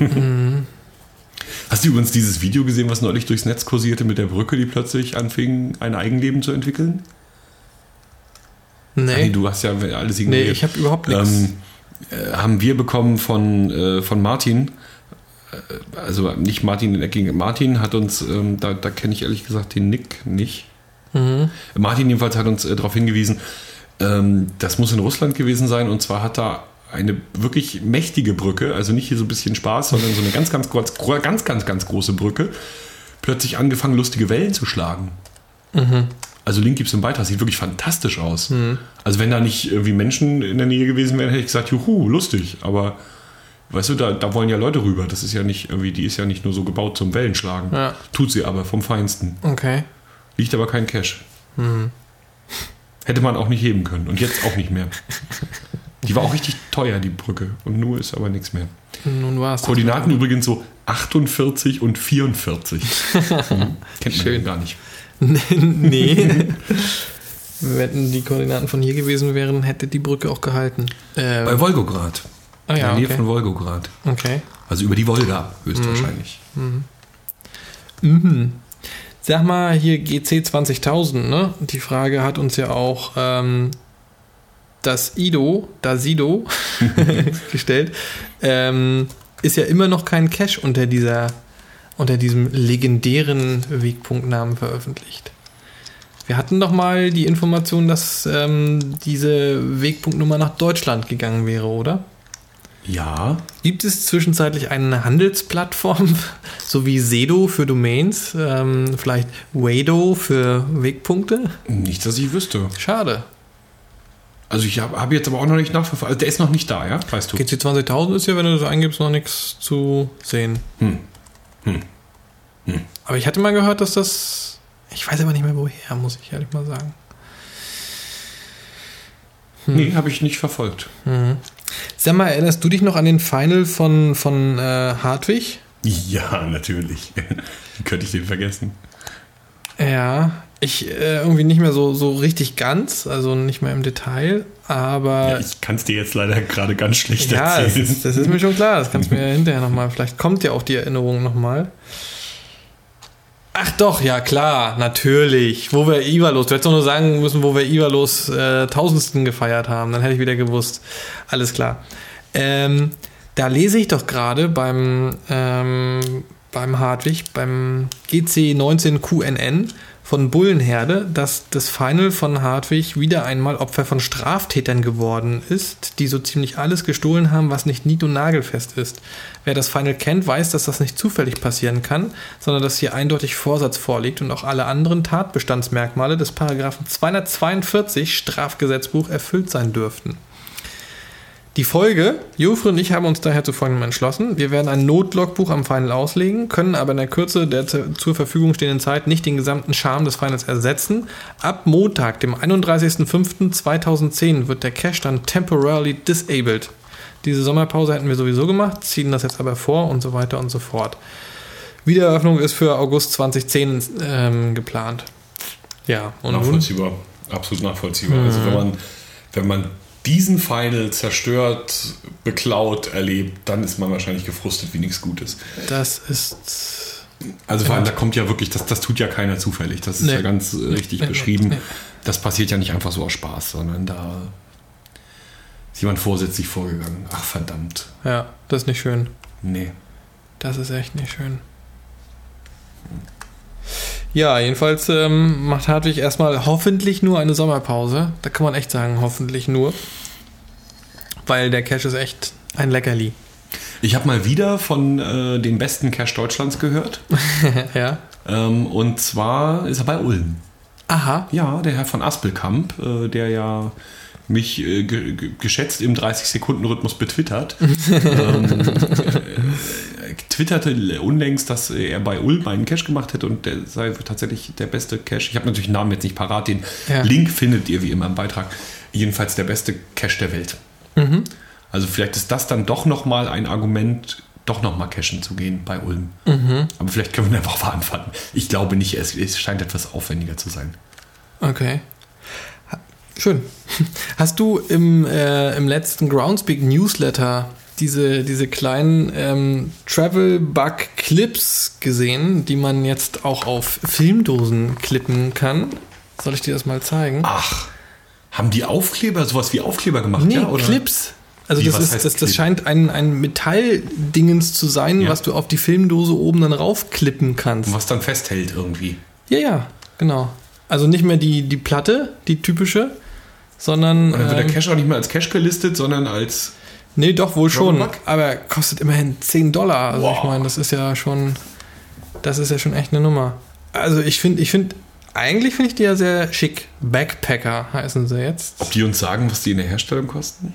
S2: Hast du übrigens dieses Video gesehen, was neulich durchs Netz kursierte mit der Brücke, die plötzlich anfing, ein Eigenleben zu entwickeln?
S1: Nee.
S2: Du hast ja alles ignoriert.
S1: Nee, ich habe überhaupt nichts.
S2: Haben wir bekommen von Martin, also nicht Martin in Ecking, Martin hat uns, da kenne ich ehrlich gesagt den Nick nicht. Martin jedenfalls hat uns darauf hingewiesen, das muss in Russland gewesen sein und zwar hat da eine wirklich mächtige Brücke, also nicht hier so ein bisschen Spaß, sondern so eine ganz große Brücke, plötzlich angefangen, lustige Wellen zu schlagen. Also Link gibt es im Beitrag, sieht wirklich fantastisch aus. Also wenn da nicht irgendwie Menschen in der Nähe gewesen wären, hätte ich gesagt, juhu, lustig, aber weißt du, da wollen ja Leute rüber, das ist ja nicht irgendwie, die ist ja nicht nur so gebaut zum Wellenschlagen. Ja. Tut sie aber vom Feinsten.
S1: Okay.
S2: Liegt aber kein Cash. Hätte man auch nicht heben können und jetzt auch nicht mehr. Die war auch richtig teuer, die Brücke. Und nur ist aber nichts mehr.
S1: Nun war's.
S2: Koordinaten übrigens so 48 und 44. Kennt man gar nicht.
S1: Nee. Wenn die Koordinaten von hier gewesen wären, hätte die Brücke auch gehalten.
S2: Bei Wolgograd.
S1: Ah ja,
S2: in der Nähe von Wolgograd.
S1: Okay.
S2: Also über die Wolga höchstwahrscheinlich.
S1: Sag mal, hier GC 20.000, ne? Die Frage hat uns ja auch das Dasido gestellt. Ist ja immer noch kein Cache unter diesem legendären Wegpunktnamen veröffentlicht. Wir hatten doch mal die Information, dass diese Wegpunktnummer nach Deutschland gegangen wäre, oder?
S2: Ja.
S1: Gibt es zwischenzeitlich eine Handelsplattform, so wie Sedo für Domains, vielleicht Wado für Wegpunkte?
S2: Nicht, dass ich wüsste.
S1: Schade.
S2: Also ich habe jetzt aber auch noch nicht nachverfolgt. Also der ist noch nicht da, ja? Weißt du?
S1: GC 20.000 ist ja, wenn du das eingibst, noch nichts zu sehen. Aber ich hatte mal gehört, dass das... Ich weiß aber nicht mehr woher, muss ich ehrlich mal sagen.
S2: Nee, habe ich nicht verfolgt.
S1: Sag mal, erinnerst du dich noch an den Final von Hartwig?
S2: Ja, natürlich. Wie könnte ich den vergessen?
S1: Ja, ich irgendwie nicht mehr so richtig ganz, also nicht mehr im Detail, aber...
S2: Ja, ich kann es dir jetzt leider gerade ganz schlecht erzählen.
S1: Ja, das ist mir schon klar, das kannst du mir hinterher nochmal, vielleicht kommt ja auch die Erinnerung nochmal. Ach doch, ja klar, natürlich. Wo wir Ivalos, du hättest doch nur sagen müssen, wo wir Ivalos 1000. gefeiert haben, dann hätte ich wieder gewusst. Alles klar. Da lese ich doch gerade beim Hartwig, beim GC19QNN von Bullenherde, dass das Final von Hartwig wieder einmal Opfer von Straftätern geworden ist, die so ziemlich alles gestohlen haben, was nicht nied- und nagelfest ist. Wer das Final kennt, weiß, dass das nicht zufällig passieren kann, sondern dass hier eindeutig Vorsatz vorliegt und auch alle anderen Tatbestandsmerkmale des Paragraphen 242 Strafgesetzbuch erfüllt sein dürften. Die Folge, Jofre und ich haben uns daher zu folgendem entschlossen. Wir werden ein Notlogbuch am Final auslegen, können aber in der Kürze der zur Verfügung stehenden Zeit nicht den gesamten Charme des Finals ersetzen. Ab Montag, dem 31.05.2010, wird der Cache dann temporarily disabled. Diese Sommerpause hätten wir sowieso gemacht, ziehen das jetzt aber vor und so weiter und so fort. Wiedereröffnung ist für August 2010 geplant. Ja, und
S2: nachvollziehbar. Absolut nachvollziehbar. Also wenn man diesen Final zerstört, beklaut, erlebt, dann ist man wahrscheinlich gefrustet wie nichts Gutes.
S1: Das ist...
S2: Also vor allem, da kommt ja wirklich, das tut ja keiner zufällig. Das ist ja ganz richtig beschrieben. Das passiert ja nicht einfach so aus Spaß, sondern da ist jemand vorsätzlich vorgegangen. Ach, verdammt.
S1: Ja, das ist nicht schön.
S2: Nee.
S1: Das ist echt nicht schön. Ja, jedenfalls macht Hartwig erstmal hoffentlich nur eine Sommerpause. Da kann man echt sagen, hoffentlich nur. Weil der Cache ist echt ein Leckerli.
S2: Ich habe mal wieder von dem besten Cache Deutschlands gehört.
S1: Ja.
S2: Und zwar ist er bei Ulm.
S1: Aha.
S2: Ja, der Herr von Aspelkamp, der ja mich geschätzt im 30-Sekunden-Rhythmus betwittert. Twitterte unlängst, dass er bei Ulm einen Cache gemacht hätte und der sei tatsächlich der beste Cache. Ich habe natürlich den Namen jetzt nicht parat, den Link findet ihr wie immer im Beitrag. Jedenfalls der beste Cache der Welt. Also vielleicht ist das dann doch nochmal ein Argument, doch nochmal cachen zu gehen bei Ulm. Aber vielleicht können wir einfach anfangen. Ich glaube nicht, es scheint etwas aufwendiger zu sein.
S1: Okay. Schön. Hast du im letzten Groundspeak Newsletter diese kleinen Travel-Bug-Clips gesehen, die man jetzt auch auf Filmdosen klippen kann? Soll ich dir das mal zeigen?
S2: Ach, haben die Aufkleber, sowas wie Aufkleber gemacht?
S1: Nee,
S2: ja, oder?
S1: Clips. Also das scheint ein Metalldingens zu sein, was du auf die Filmdose oben dann raufklippen kannst.
S2: Und was dann festhält irgendwie.
S1: Ja, genau. Also nicht mehr die Platte, die typische, sondern...
S2: Und dann wird der Cache auch nicht mehr als Cache gelistet, sondern als...
S1: Nee, doch, wohl schon. Aber kostet immerhin $10. Also wow. Ich meine, das ist ja schon echt eine Nummer. Also eigentlich finde ich die ja sehr schick. Backpacker heißen sie jetzt.
S2: Ob die uns sagen, was die in der Herstellung kosten?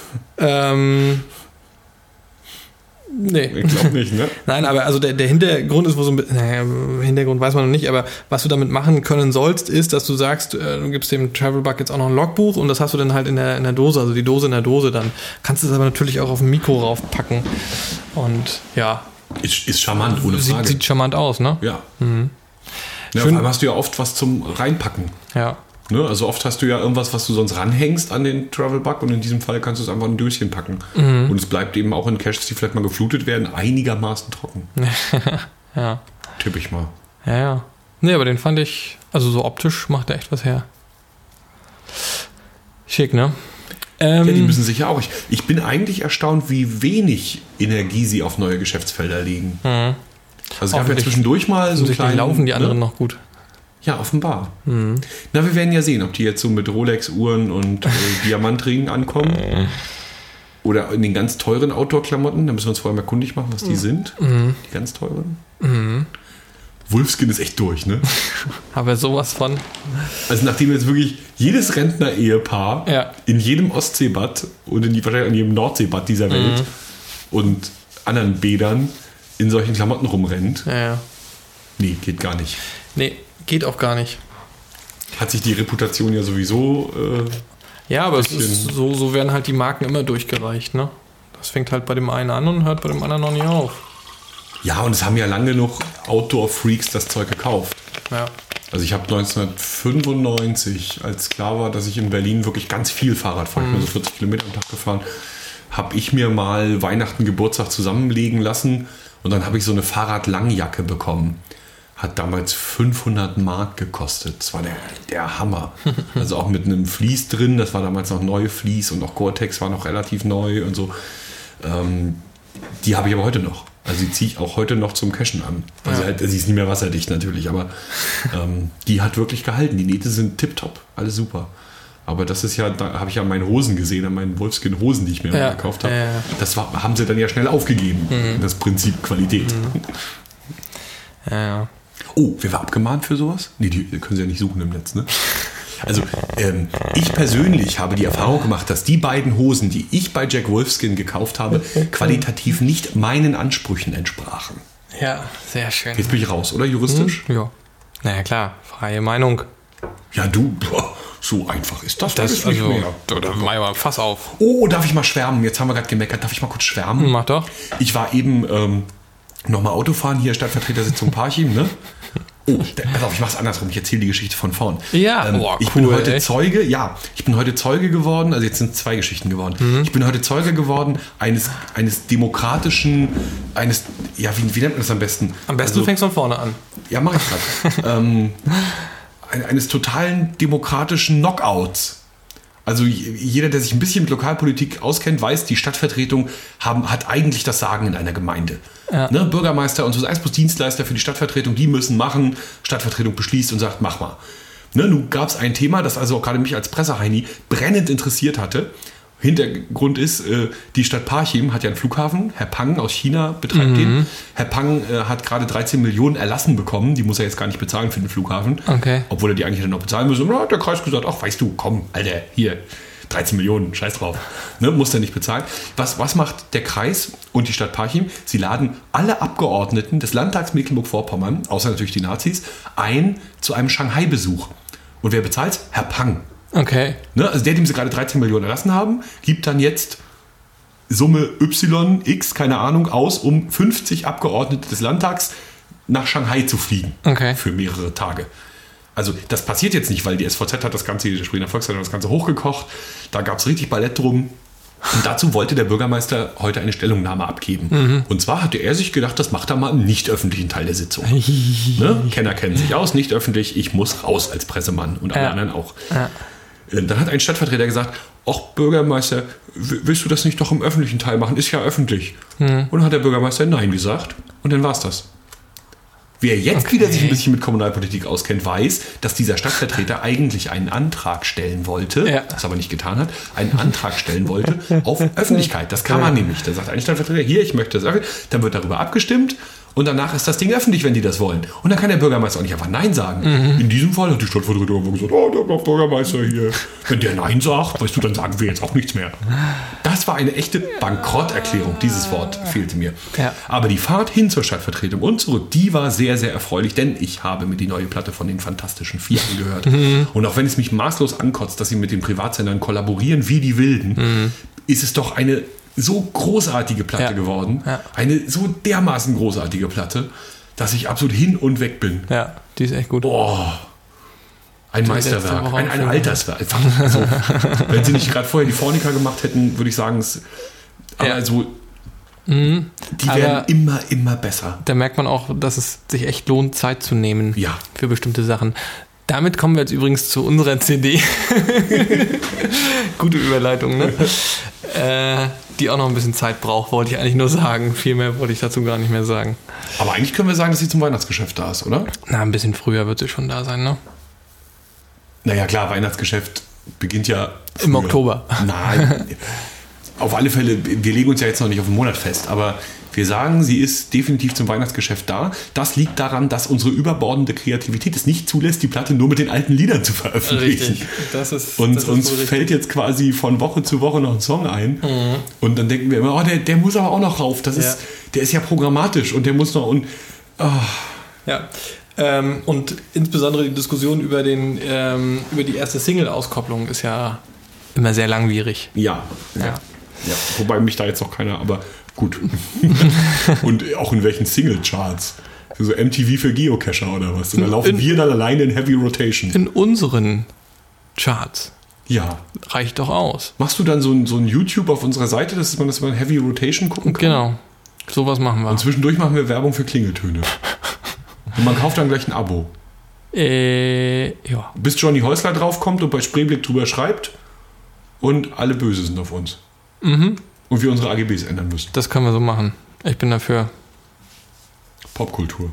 S1: Nee.
S2: Ich glaube nicht, ne?
S1: Nein, aber also der Hintergrund ist wohl so ein bisschen, Hintergrund weiß man noch nicht, aber was du damit machen können sollst, ist, dass du sagst, du gibst dem Travelbug jetzt auch noch ein Logbuch und das hast du dann halt in der Dose, also die Dose in der Dose dann. Kannst du es aber natürlich auch auf ein Mikro raufpacken und ja.
S2: Ist charmant, ohne Frage.
S1: Sieht charmant aus, ne?
S2: Ja. Ja, vor allem hast du ja oft was zum Reinpacken.
S1: Ja.
S2: Ne? Also oft hast du ja irgendwas, was du sonst ranhängst an den Travel-Bug und in diesem Fall kannst du es einfach in ein Döschen packen. Und es bleibt eben auch in Caches, die vielleicht mal geflutet werden, einigermaßen trocken.
S1: Ja.
S2: Tipp ich mal.
S1: Ja. Nee, aber den fand ich, also so optisch macht er echt was her. Schick, ne?
S2: Ja, die müssen sich ja auch. Ich bin eigentlich erstaunt, wie wenig Energie sie auf neue Geschäftsfelder legen. Also es gab ja zwischendurch mal so kleine...
S1: laufen die anderen noch gut.
S2: Ja, offenbar. Na, wir werden ja sehen, ob die jetzt so mit Rolex-Uhren und Diamantringen ankommen. Oder in den ganz teuren Outdoor-Klamotten. Da müssen wir uns vorher mal kundig machen, was die sind. Die ganz teuren. Wolfskin ist echt durch, ne?
S1: Aber sowas von.
S2: Also nachdem jetzt wirklich jedes Rentner-Ehepaar in jedem Ostseebad und wahrscheinlich in jedem Nordseebad dieser Welt und anderen Bädern in solchen Klamotten rumrennt. Nee, geht gar nicht.
S1: Nee, geht auch gar nicht.
S2: Hat sich die Reputation ja sowieso
S1: aber es ist so werden halt die Marken immer durchgereicht, ne? Das fängt halt bei dem einen an und hört bei dem anderen noch nicht auf.
S2: Ja, und es haben ja lange genug Outdoor-Freaks das Zeug gekauft.
S1: Ja.
S2: Also ich habe 1995, als klar war, dass ich in Berlin wirklich ganz viel Fahrrad fahre, ich bin so 40 Kilometer am Tag gefahren, habe ich mir mal Weihnachten, Geburtstag zusammenlegen lassen und dann habe ich so eine Fahrradlangjacke bekommen. Hat damals 500 Mark gekostet. Das war der Hammer. Also auch mit einem Vlies drin, das war damals noch neue Vlies und auch Gore-Tex war noch relativ neu und so. Die habe ich aber heute noch. Also die ziehe ich auch heute noch zum Cashen an. Also sie ist nicht mehr wasserdicht natürlich, aber die hat wirklich gehalten. Die Nähte sind tipptopp, alles super. Aber das ist ja, da habe ich ja meine Hosen gesehen, an meinen Wolfskin-Hosen, die ich mir gekauft habe. Das haben sie dann ja schnell aufgegeben, das Prinzip Qualität. Oh, wer war abgemahnt für sowas? Nee, die können sie ja nicht suchen im Netz, ne? Also ich persönlich habe die Erfahrung gemacht, dass die beiden Hosen, die ich bei Jack Wolfskin gekauft habe, qualitativ nicht meinen Ansprüchen entsprachen.
S1: Ja, sehr schön.
S2: Jetzt bin ich raus, oder juristisch?
S1: Ja. Naja, klar, freie Meinung.
S2: Ja, so einfach ist das
S1: ist nicht mehr. Da mach ich mal Fass auf.
S2: Oh, darf ich mal schwärmen? Jetzt haben wir gerade gemeckert. Darf ich mal kurz schwärmen?
S1: Mach doch.
S2: Ich war eben nochmal Autofahren, hier Stadtvertretersitzung Parchim, ne? Oh, pass auf, ich mach's andersrum. Ich erzähle die Geschichte von vorn.
S1: Ja,
S2: ich bin heute Zeuge, ich bin heute Zeuge geworden, also jetzt sind 2 Geschichten geworden. Ich bin heute Zeuge geworden eines demokratischen, wie nennt man das am besten?
S1: Am besten fängst du von vorne an.
S2: Ja, mach ich gerade. Eines totalen demokratischen Knockouts. Also jeder, der sich ein bisschen mit Lokalpolitik auskennt, weiß, die Stadtvertretung hat eigentlich das Sagen in einer Gemeinde. Ja. Ne, Bürgermeister und so 1 plus Dienstleister für die Stadtvertretung, die müssen machen. Stadtvertretung beschließt und sagt, mach mal. Ne, nun gab es ein Thema, das also auch gerade mich als Presseheini brennend interessiert hatte. Hintergrund ist, die Stadt Parchim hat ja einen Flughafen. Herr Pang aus China betreibt den. Herr Pang hat gerade 13 Millionen erlassen bekommen. Die muss er jetzt gar nicht bezahlen für den Flughafen.
S1: Okay.
S2: Obwohl er die eigentlich dann noch bezahlen müsse. Und da hat der Kreis gesagt, ach, weißt du, komm, Alter, hier, 13 Millionen, scheiß drauf. Ne, muss er nicht bezahlen. Was macht der Kreis und die Stadt Parchim? Sie laden alle Abgeordneten des Landtags Mecklenburg-Vorpommern, außer natürlich die Nazis, ein zu einem Shanghai-Besuch. Und wer bezahlt? Herr Pang.
S1: Okay.
S2: Ne, also dem sie gerade 13 Millionen erlassen haben, gibt dann jetzt Summe Y, X, keine Ahnung, aus, um 50 Abgeordnete des Landtags nach Shanghai zu fliegen.
S1: Okay.
S2: Für mehrere Tage. Also das passiert jetzt nicht, weil die SVZ hat das Ganze, die Spreener Volkszeitung hat das Ganze hochgekocht. Da gab es richtig Ballett drum. Und dazu wollte der Bürgermeister heute eine Stellungnahme abgeben. Und zwar hatte er sich gedacht, das macht er mal im nicht öffentlichen Teil der Sitzung. Ne? Kenner kennen sich aus, nicht öffentlich, ich muss raus als Pressemann und alle anderen auch. Ja. Dann hat ein Stadtvertreter gesagt, ach Bürgermeister, willst du das nicht doch im öffentlichen Teil machen? Ist ja öffentlich. Und dann hat der Bürgermeister Nein gesagt und dann war es das. Wer jetzt wieder sich ein bisschen mit Kommunalpolitik auskennt, weiß, dass dieser Stadtvertreter eigentlich einen Antrag stellen wollte, das aber nicht getan hat, einen Antrag stellen wollte auf Öffentlichkeit. Das kann man nämlich. Da sagt ein Stadtvertreter, hier, ich möchte das, dann wird darüber abgestimmt und danach ist das Ding öffentlich, wenn die das wollen. Und dann kann der Bürgermeister auch nicht einfach Nein sagen. In diesem Fall hat die Stadtvertretung einfach gesagt, oh, der Bürgermeister hier. Wenn der Nein sagt, weißt du, dann sagen wir jetzt auch nichts mehr. Das war eine echte Bankrotterklärung. Dieses Wort fehlte mir. Ja. Aber die Fahrt hin zur Stadtvertretung und zurück, die war sehr, sehr erfreulich, denn ich habe mir die neue Platte von den Fantastischen Vier angehört. Und auch wenn es mich maßlos ankotzt, dass sie mit den Privatsendern kollaborieren wie die Wilden, ist es doch eine so großartige Platte geworden. Ja. Eine so dermaßen großartige Platte, dass ich absolut hin und weg bin.
S1: Ja, die ist echt gut.
S2: Boah. Ein Meisterwerk, ein Alterswerk. Also, wenn sie nicht gerade vorher die Fornica gemacht hätten, würde ich sagen, die werden immer besser.
S1: Da merkt man auch, dass es sich echt lohnt, Zeit zu nehmen für bestimmte Sachen. Damit kommen wir jetzt übrigens zu unserer CD. Gute Überleitung, ne? Die auch noch ein bisschen Zeit braucht, wollte ich eigentlich nur sagen. Viel mehr wollte ich dazu gar nicht mehr sagen.
S2: Aber eigentlich können wir sagen, dass sie zum Weihnachtsgeschäft da ist, oder?
S1: Na, ein bisschen früher wird sie schon da sein, ne?
S2: Naja, klar, Weihnachtsgeschäft beginnt ja früher.
S1: Im Oktober.
S2: Nein, auf alle Fälle, wir legen uns ja jetzt noch nicht auf den Monat fest, aber wir sagen, sie ist definitiv zum Weihnachtsgeschäft da. Das liegt daran, dass unsere überbordende Kreativität es nicht zulässt, die Platte nur mit den alten Liedern zu veröffentlichen.
S1: Richtig.
S2: Uns fällt jetzt quasi von Woche zu Woche noch ein Song ein. Mhm. Und dann denken wir immer, der muss aber auch noch rauf. Der ist ja programmatisch und der muss noch...
S1: Ja. Und insbesondere die Diskussion über die erste Single-Auskopplung ist ja immer sehr langwierig.
S2: Ja. Wobei mich da jetzt noch keiner, aber gut. Und auch in welchen Single-Charts? So MTV für Geocacher oder was? Und da laufen wir dann alleine in Heavy Rotation.
S1: In unseren Charts.
S2: Ja.
S1: Reicht doch aus.
S2: Machst du dann so ein YouTube auf unserer Seite, dass man Heavy Rotation gucken kann?
S1: Genau. Sowas machen wir.
S2: Und zwischendurch machen wir Werbung für Klingeltöne. Und man kauft dann gleich ein Abo.
S1: Ja.
S2: Bis Johnny Häusler draufkommt und bei Spreeblick drüber schreibt und alle böse sind auf uns.
S1: Mhm.
S2: Und wir unsere AGBs ändern müssen.
S1: Das können wir so machen. Ich bin dafür.
S2: Popkultur.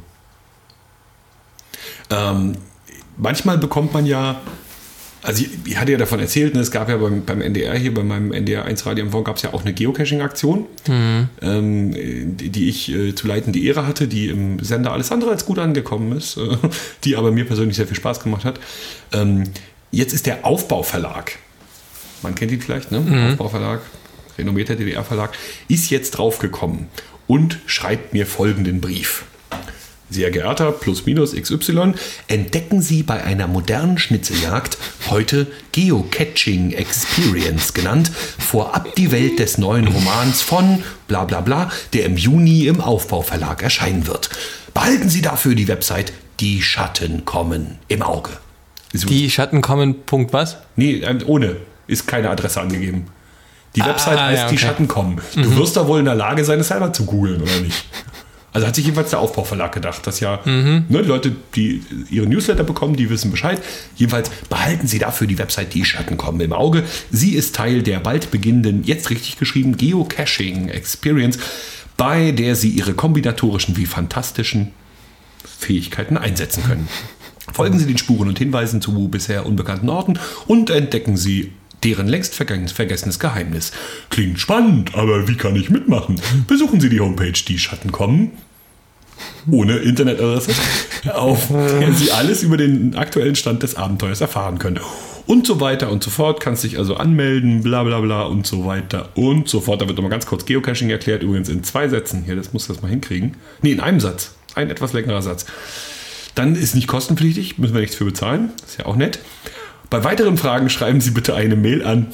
S2: Manchmal bekommt man ja, also ich hatte ja davon erzählt, ne, es gab ja beim NDR hier, bei meinem NDR 1 Radio MV, gab es ja auch eine Geocaching-Aktion, die ich zu leiten die Ehre hatte, die im Sender alles andere als gut angekommen ist, die aber mir persönlich sehr viel Spaß gemacht hat. Jetzt ist der Aufbauverlag, man kennt ihn vielleicht, ne? Aufbauverlag, renommierter DDR-Verlag, ist jetzt draufgekommen und schreibt mir folgenden Brief. Sehr geehrter Plus-Minus XY, entdecken Sie bei einer modernen Schnitzeljagd, heute Geocaching Experience genannt, vorab die Welt des neuen Romans von bla bla bla, der im Juni im Aufbauverlag erscheinen wird. Behalten Sie dafür die Website Die Schatten kommen im Auge.
S1: Die Schatten kommen, Punkt was?
S2: Nee, ohne. Ist keine Adresse angegeben. Die Website heißt Die Schatten kommen. Du wirst da wohl in der Lage sein, es selber zu googeln, oder nicht? Also hat sich jedenfalls der Aufbauverlag gedacht, dass die Leute, die ihre Newsletter bekommen, die wissen Bescheid. Jedenfalls behalten Sie dafür die Website Die Schatten kommen im Auge. Sie ist Teil der bald beginnenden, jetzt richtig geschrieben, Geocaching Experience, bei der Sie Ihre kombinatorischen wie fantastischen Fähigkeiten einsetzen können. Folgen Sie den Spuren und Hinweisen zu bisher unbekannten Orten und entdecken Sie deren längst vergessenes Geheimnis. Klingt spannend, aber wie kann ich mitmachen? Besuchen Sie die Homepage Die Schatten kommen, ohne Internetadresse, auf der Sie alles über den aktuellen Stand des Abenteuers erfahren können. Und so weiter und so fort. Kannst dich also anmelden, bla bla bla und so weiter und so fort. Da wird nochmal ganz kurz Geocaching erklärt, übrigens in 2 Sätzen. Hier, das muss das mal hinkriegen. Nee, in einem Satz. Ein etwas längerer Satz. Dann ist nicht kostenpflichtig, müssen wir nichts für bezahlen. Ist ja auch nett. Bei weiteren Fragen schreiben Sie bitte eine Mail an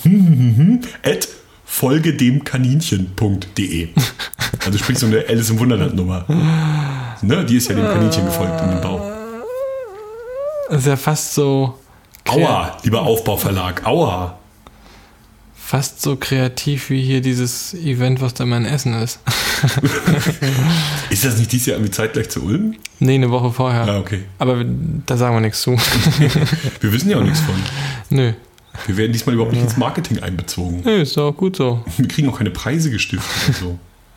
S2: @folgedemkaninchen.de. Also sprich so eine Alice im Wunderland Nummer. Ne, die ist ja dem Kaninchen gefolgt in den Bauch.
S1: Das ist ja fast so...
S2: Aua, lieber Aufbauverlag, aua.
S1: Fast so kreativ wie hier dieses Event, was da mein Essen ist.
S2: Ist das nicht dieses Jahr irgendwie zeitgleich zu Ulm?
S1: Nee, eine Woche vorher.
S2: Ah, okay.
S1: Aber da sagen wir nichts zu.
S2: Wir wissen ja auch nichts von.
S1: Nö.
S2: Wir werden diesmal überhaupt nicht ins Marketing einbezogen.
S1: Nö, ist doch gut so.
S2: Wir kriegen auch keine Preise gestiftet und so.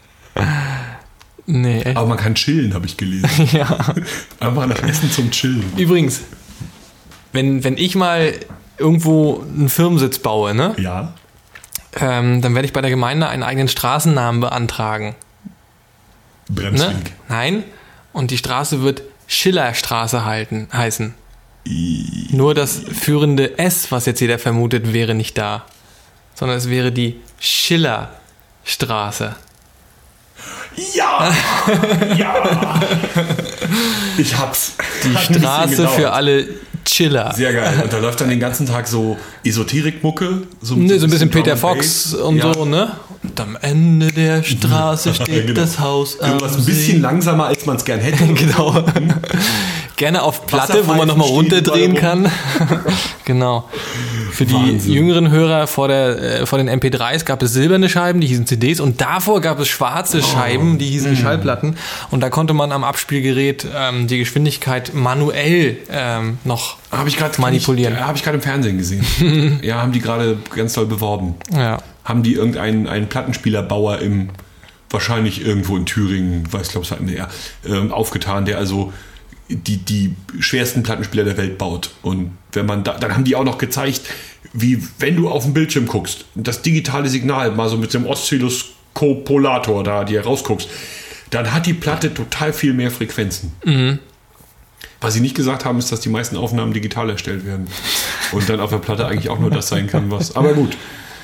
S1: Nee, echt.
S2: Aber man kann chillen, habe ich gelesen.
S1: Ja.
S2: Einfach nach Essen zum Chillen.
S1: Übrigens, wenn ich mal irgendwo einen Firmensitz baue, ne?
S2: Ja.
S1: Dann werde ich bei der Gemeinde einen eigenen Straßennamen beantragen.
S2: Bremsweg.
S1: Ne? Nein. Und die Straße wird Schillerstraße heißen. Nur das führende S, was jetzt jeder vermutet, wäre nicht da. Sondern es wäre die Schillerstraße.
S2: Ja! Ja! Ich hab's.
S1: Die Straße für alle Chiller.
S2: Sehr geil. Und da läuft dann den ganzen Tag so Esoterik-Mucke.
S1: So ein bisschen Peter Fox und ja. So, ne? Und am Ende der Straße steht genau. Das Haus am
S2: irgendwas ein bisschen langsamer, als man es gern hätte.
S1: Genau. Gerne auf Platte, wo man nochmal runterdrehen kann. Genau. Für die jüngeren Hörer vor den MP3s gab es silberne Scheiben, die hießen CDs, und davor gab es schwarze Scheiben, die hießen Schallplatten. Und da konnte man am Abspielgerät die Geschwindigkeit manuell noch manipulieren.
S2: Habe ich gerade im Fernsehen gesehen. Ja, haben die gerade ganz toll beworben.
S1: Ja.
S2: Haben die irgendeinen Plattenspielerbauer wahrscheinlich irgendwo in Thüringen, aufgetan, der also die schwersten Plattenspieler der Welt baut. Und wenn man dann haben die auch noch gezeigt, wie wenn du auf den Bildschirm guckst, das digitale Signal mal so mit dem Oszilloskopolator da dir rausguckst, dann hat die Platte total viel mehr Frequenzen. Mhm. Was sie nicht gesagt haben, ist, dass die meisten Aufnahmen digital erstellt werden. Und dann auf der Platte eigentlich auch nur das sein kann, was. Aber gut.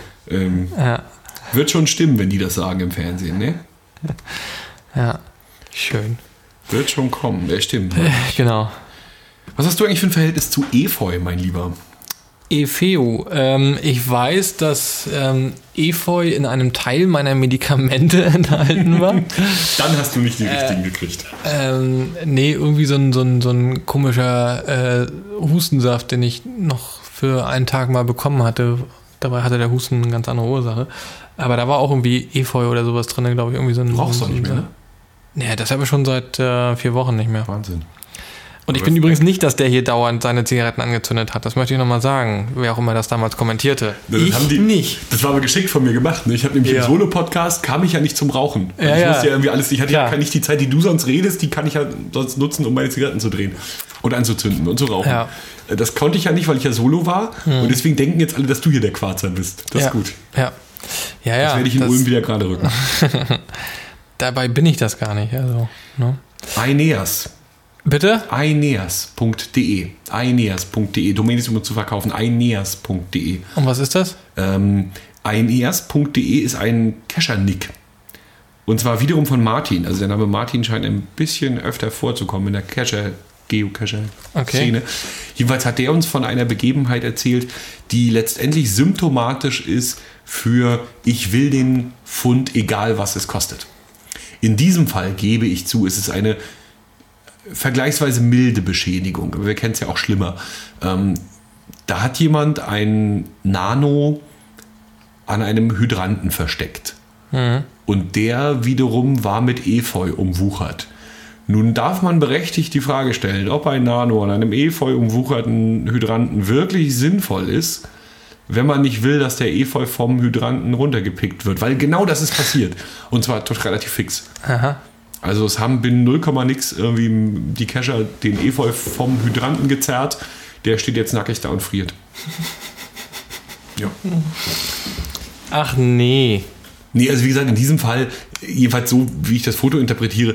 S2: Wird schon stimmen, wenn die das sagen im Fernsehen, ne?
S1: Ja, schön.
S2: Wird schon kommen, stimmt.
S1: Genau.
S2: Was hast du eigentlich für ein Verhältnis zu Efeu, mein Lieber?
S1: Efeu. Ich weiß, dass Efeu in einem Teil meiner Medikamente enthalten war.
S2: Dann hast du nicht die richtigen gekriegt.
S1: Nee, irgendwie so ein komischer Hustensaft, den ich noch für einen Tag mal bekommen hatte. Dabei hatte der Husten eine ganz andere Ursache. Aber da war auch irgendwie Efeu oder sowas drin, glaube ich. Irgendwie so ein.
S2: Brauchst du nicht mehr, ne?
S1: Nee, das habe ich schon seit 4 Wochen nicht mehr.
S2: Wahnsinn.
S1: Und ich bin übrigens nicht, dass der hier dauernd seine Zigaretten angezündet hat. Das möchte ich nochmal sagen, wer auch immer das damals kommentierte.
S2: Nicht. Das war aber geschickt von mir gemacht. Ne? Ich habe nämlich im Solo-Podcast, kam ich ja nicht zum Rauchen. Ich musste ja irgendwie alles, ich hatte ja nicht die Zeit, die du sonst redest, die kann ich ja sonst nutzen, um meine Zigaretten zu drehen und anzuzünden und zu rauchen. Ja. Das konnte ich ja nicht, weil ich ja Solo war. Und deswegen denken jetzt alle, dass du hier der Quarzer bist. Das ist gut.
S1: Ja. Das
S2: werde ich in Ulm wieder gerade rücken.
S1: Dabei bin ich das gar nicht. Also, ne?
S2: Aeneas.
S1: Bitte?
S2: Aeneas.de. Aeneas.de. Domain ist immer zu verkaufen. Aeneas.de.
S1: Und was ist das?
S2: Aeneas.de ist ein Kescher-Nick. Und zwar wiederum von Martin. Also der Name Martin scheint ein bisschen öfter vorzukommen in der Geocacher-Szene. Jedenfalls hat der uns von einer Begebenheit erzählt, die letztendlich symptomatisch ist für ich will den Fund, egal was es kostet. In diesem Fall gebe ich zu, es ist eine vergleichsweise milde Beschädigung. Aber wir kennen es ja auch schlimmer. Da hat jemand ein Nano an einem Hydranten versteckt. Mhm. Und der wiederum war mit Efeu umwuchert. Nun darf man berechtigt die Frage stellen, ob ein Nano an einem Efeu umwucherten Hydranten wirklich sinnvoll ist, wenn man nicht will, dass der Efeu vom Hydranten runtergepickt wird. Weil genau das ist passiert. Und zwar relativ fix. Aha. Also es haben binnen 0,nix irgendwie die Kescher den Efeu vom Hydranten gezerrt. Der steht jetzt nackig da und friert. Ja.
S1: Ach nee.
S2: Nee, also wie gesagt, in diesem Fall, jedenfalls so, wie ich das Foto interpretiere,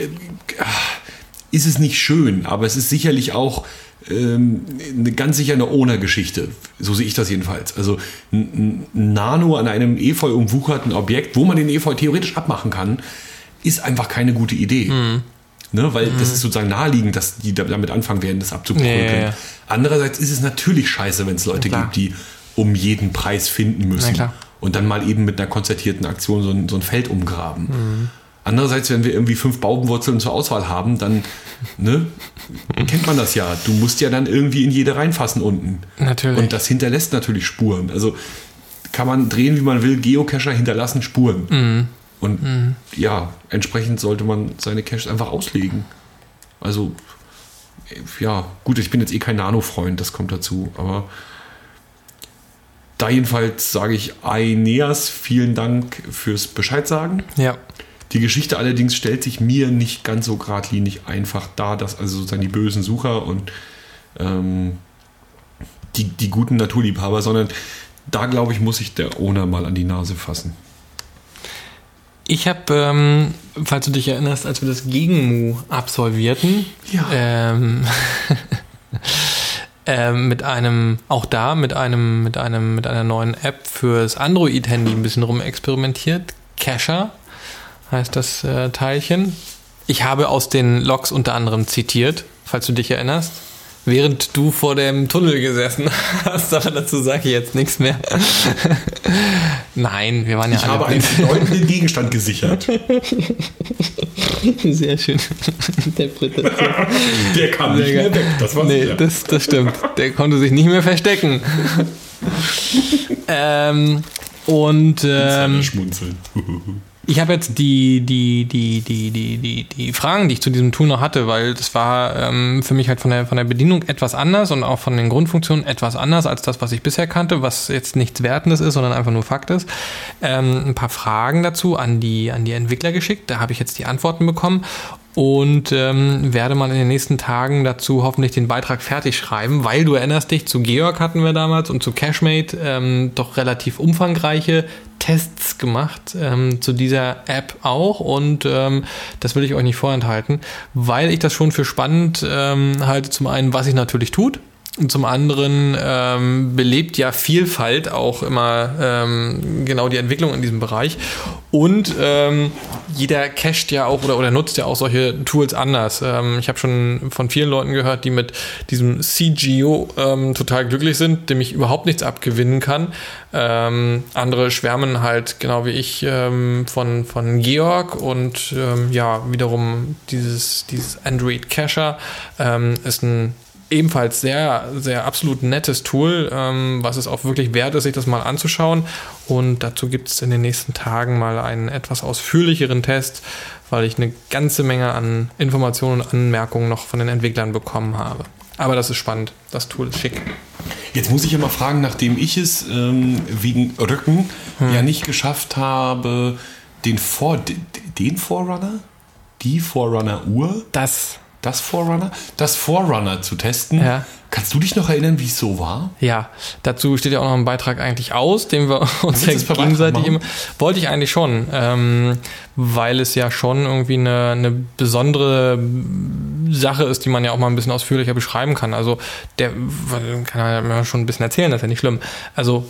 S2: ist es nicht schön, aber es ist sicherlich auch ganz sicher eine Owner-Geschichte. So sehe ich das jedenfalls. Also ein Nano an einem Efeu umwucherten Objekt, wo man den Efeu theoretisch abmachen kann, ist einfach keine gute Idee. Mhm. Ne, weil das ist sozusagen naheliegend, dass die damit anfangen werden, das abzuprügeln. Ja. Andererseits ist es natürlich scheiße, wenn es Leute gibt, die um jeden Preis finden müssen. Und dann mal eben mit einer konzertierten Aktion so ein Feld umgraben. Mhm. Andererseits, wenn wir irgendwie 5 Baumwurzeln zur Auswahl haben, dann kennt man das ja. Du musst ja dann irgendwie in jede reinfassen unten.
S1: Natürlich.
S2: Und das hinterlässt natürlich Spuren. Also kann man drehen, wie man will. Geocacher hinterlassen Spuren. Mhm. Und ja, entsprechend sollte man seine Caches einfach auslegen. Also, ja, gut, ich bin jetzt kein Nano-Freund, das kommt dazu. Aber da jedenfalls sage ich Aeneas, vielen Dank fürs Bescheid sagen.
S1: Ja.
S2: Die Geschichte allerdings stellt sich mir nicht ganz so geradlinig einfach dar, dass also sozusagen die bösen Sucher und die guten Naturliebhaber, sondern da, glaube ich, muss sich der Owner mal an die Nase fassen.
S1: Ich habe, falls du dich erinnerst, als wir das Gegenmu absolvierten, mit einer neuen App fürs Android-Handy ein bisschen rumexperimentiert. Kescher heißt das Teilchen. Ich habe aus den Logs unter anderem zitiert, falls du dich erinnerst, während du vor dem Tunnel gesessen hast, aber dazu sage ich jetzt nichts mehr. Nein, wir waren ja
S2: alle. Ich habe einen bedeutenden Gegenstand gesichert.
S1: Sehr schön. Interpretation.
S2: Der kam nicht mehr weg, das war sicher.
S1: Das stimmt. Der konnte sich nicht mehr verstecken.
S2: Schmunzeln.
S1: Ich habe jetzt die Fragen, die ich zu diesem Tool noch hatte, weil das war für mich halt von der Bedienung etwas anders und auch von den Grundfunktionen etwas anders als das, was ich bisher kannte, was jetzt nichts Wertendes ist, sondern einfach nur Fakt ist. Ein paar Fragen dazu an die Entwickler geschickt. Da habe ich jetzt die Antworten bekommen und werde mal in den nächsten Tagen dazu hoffentlich den Beitrag fertig schreiben, weil du erinnerst dich, zu Georg hatten wir damals und zu Cashmate doch relativ umfangreiche Tests gemacht, zu dieser App auch, und das will ich euch nicht vorenthalten, weil ich das schon für spannend halte. Zum einen, was sich natürlich tut, und zum anderen belebt ja Vielfalt auch immer genau die Entwicklung in diesem Bereich, und jeder cached ja auch oder nutzt ja auch solche Tools anders. Ich habe schon von vielen Leuten gehört, die mit diesem CGO total glücklich sind, dem ich überhaupt nichts abgewinnen kann. Andere schwärmen halt, genau wie ich, von Georg, und wiederum dieses Android Cacher ist ein ebenfalls sehr, sehr absolut nettes Tool, was es auch wirklich wert ist, sich das mal anzuschauen. Und dazu gibt es in den nächsten Tagen mal einen etwas ausführlicheren Test, weil ich eine ganze Menge an Informationen und Anmerkungen noch von den Entwicklern bekommen habe. Aber das ist spannend. Das Tool ist schick.
S2: Jetzt muss ich ja mal fragen, nachdem ich es wegen Rücken ja nicht geschafft habe, die Forerunner-Uhr? Das Forerunner zu testen. Ja. Kannst du dich noch erinnern, wie es so war?
S1: Ja, dazu steht ja auch noch ein Beitrag eigentlich aus, den wir uns ja gegenseitig immer... Wollte ich eigentlich schon, weil es ja schon irgendwie eine besondere Sache ist, die man ja auch mal ein bisschen ausführlicher beschreiben kann. Also kann ja schon ein bisschen erzählen, das ist ja nicht schlimm. Also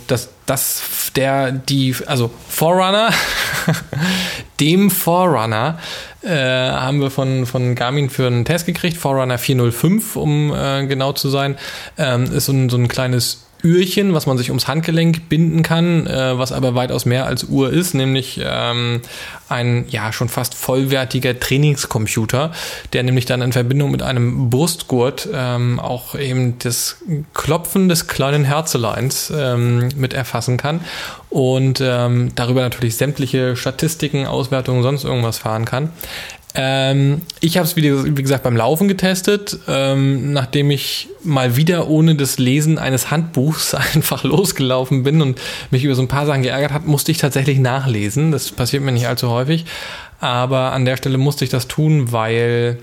S1: Forerunner, dem Forerunner haben wir von Garmin für einen Test gekriegt, Forerunner 405, um genau zu sein. Ist so ein kleines Uhrchen, was man sich ums Handgelenk binden kann, was aber weitaus mehr als Uhr ist, nämlich ein schon fast vollwertiger Trainingscomputer, der nämlich dann in Verbindung mit einem Brustgurt auch eben das Klopfen des kleinen Herzeleins mit erfassen kann und darüber natürlich sämtliche Statistiken, Auswertungen, sonst irgendwas fahren kann. Ich habe es, wie gesagt, beim Laufen getestet, nachdem ich mal wieder ohne das Lesen eines Handbuchs einfach losgelaufen bin und mich über so ein paar Sachen geärgert habe, musste ich tatsächlich nachlesen. Das passiert mir nicht allzu häufig, aber an der Stelle musste ich das tun, weil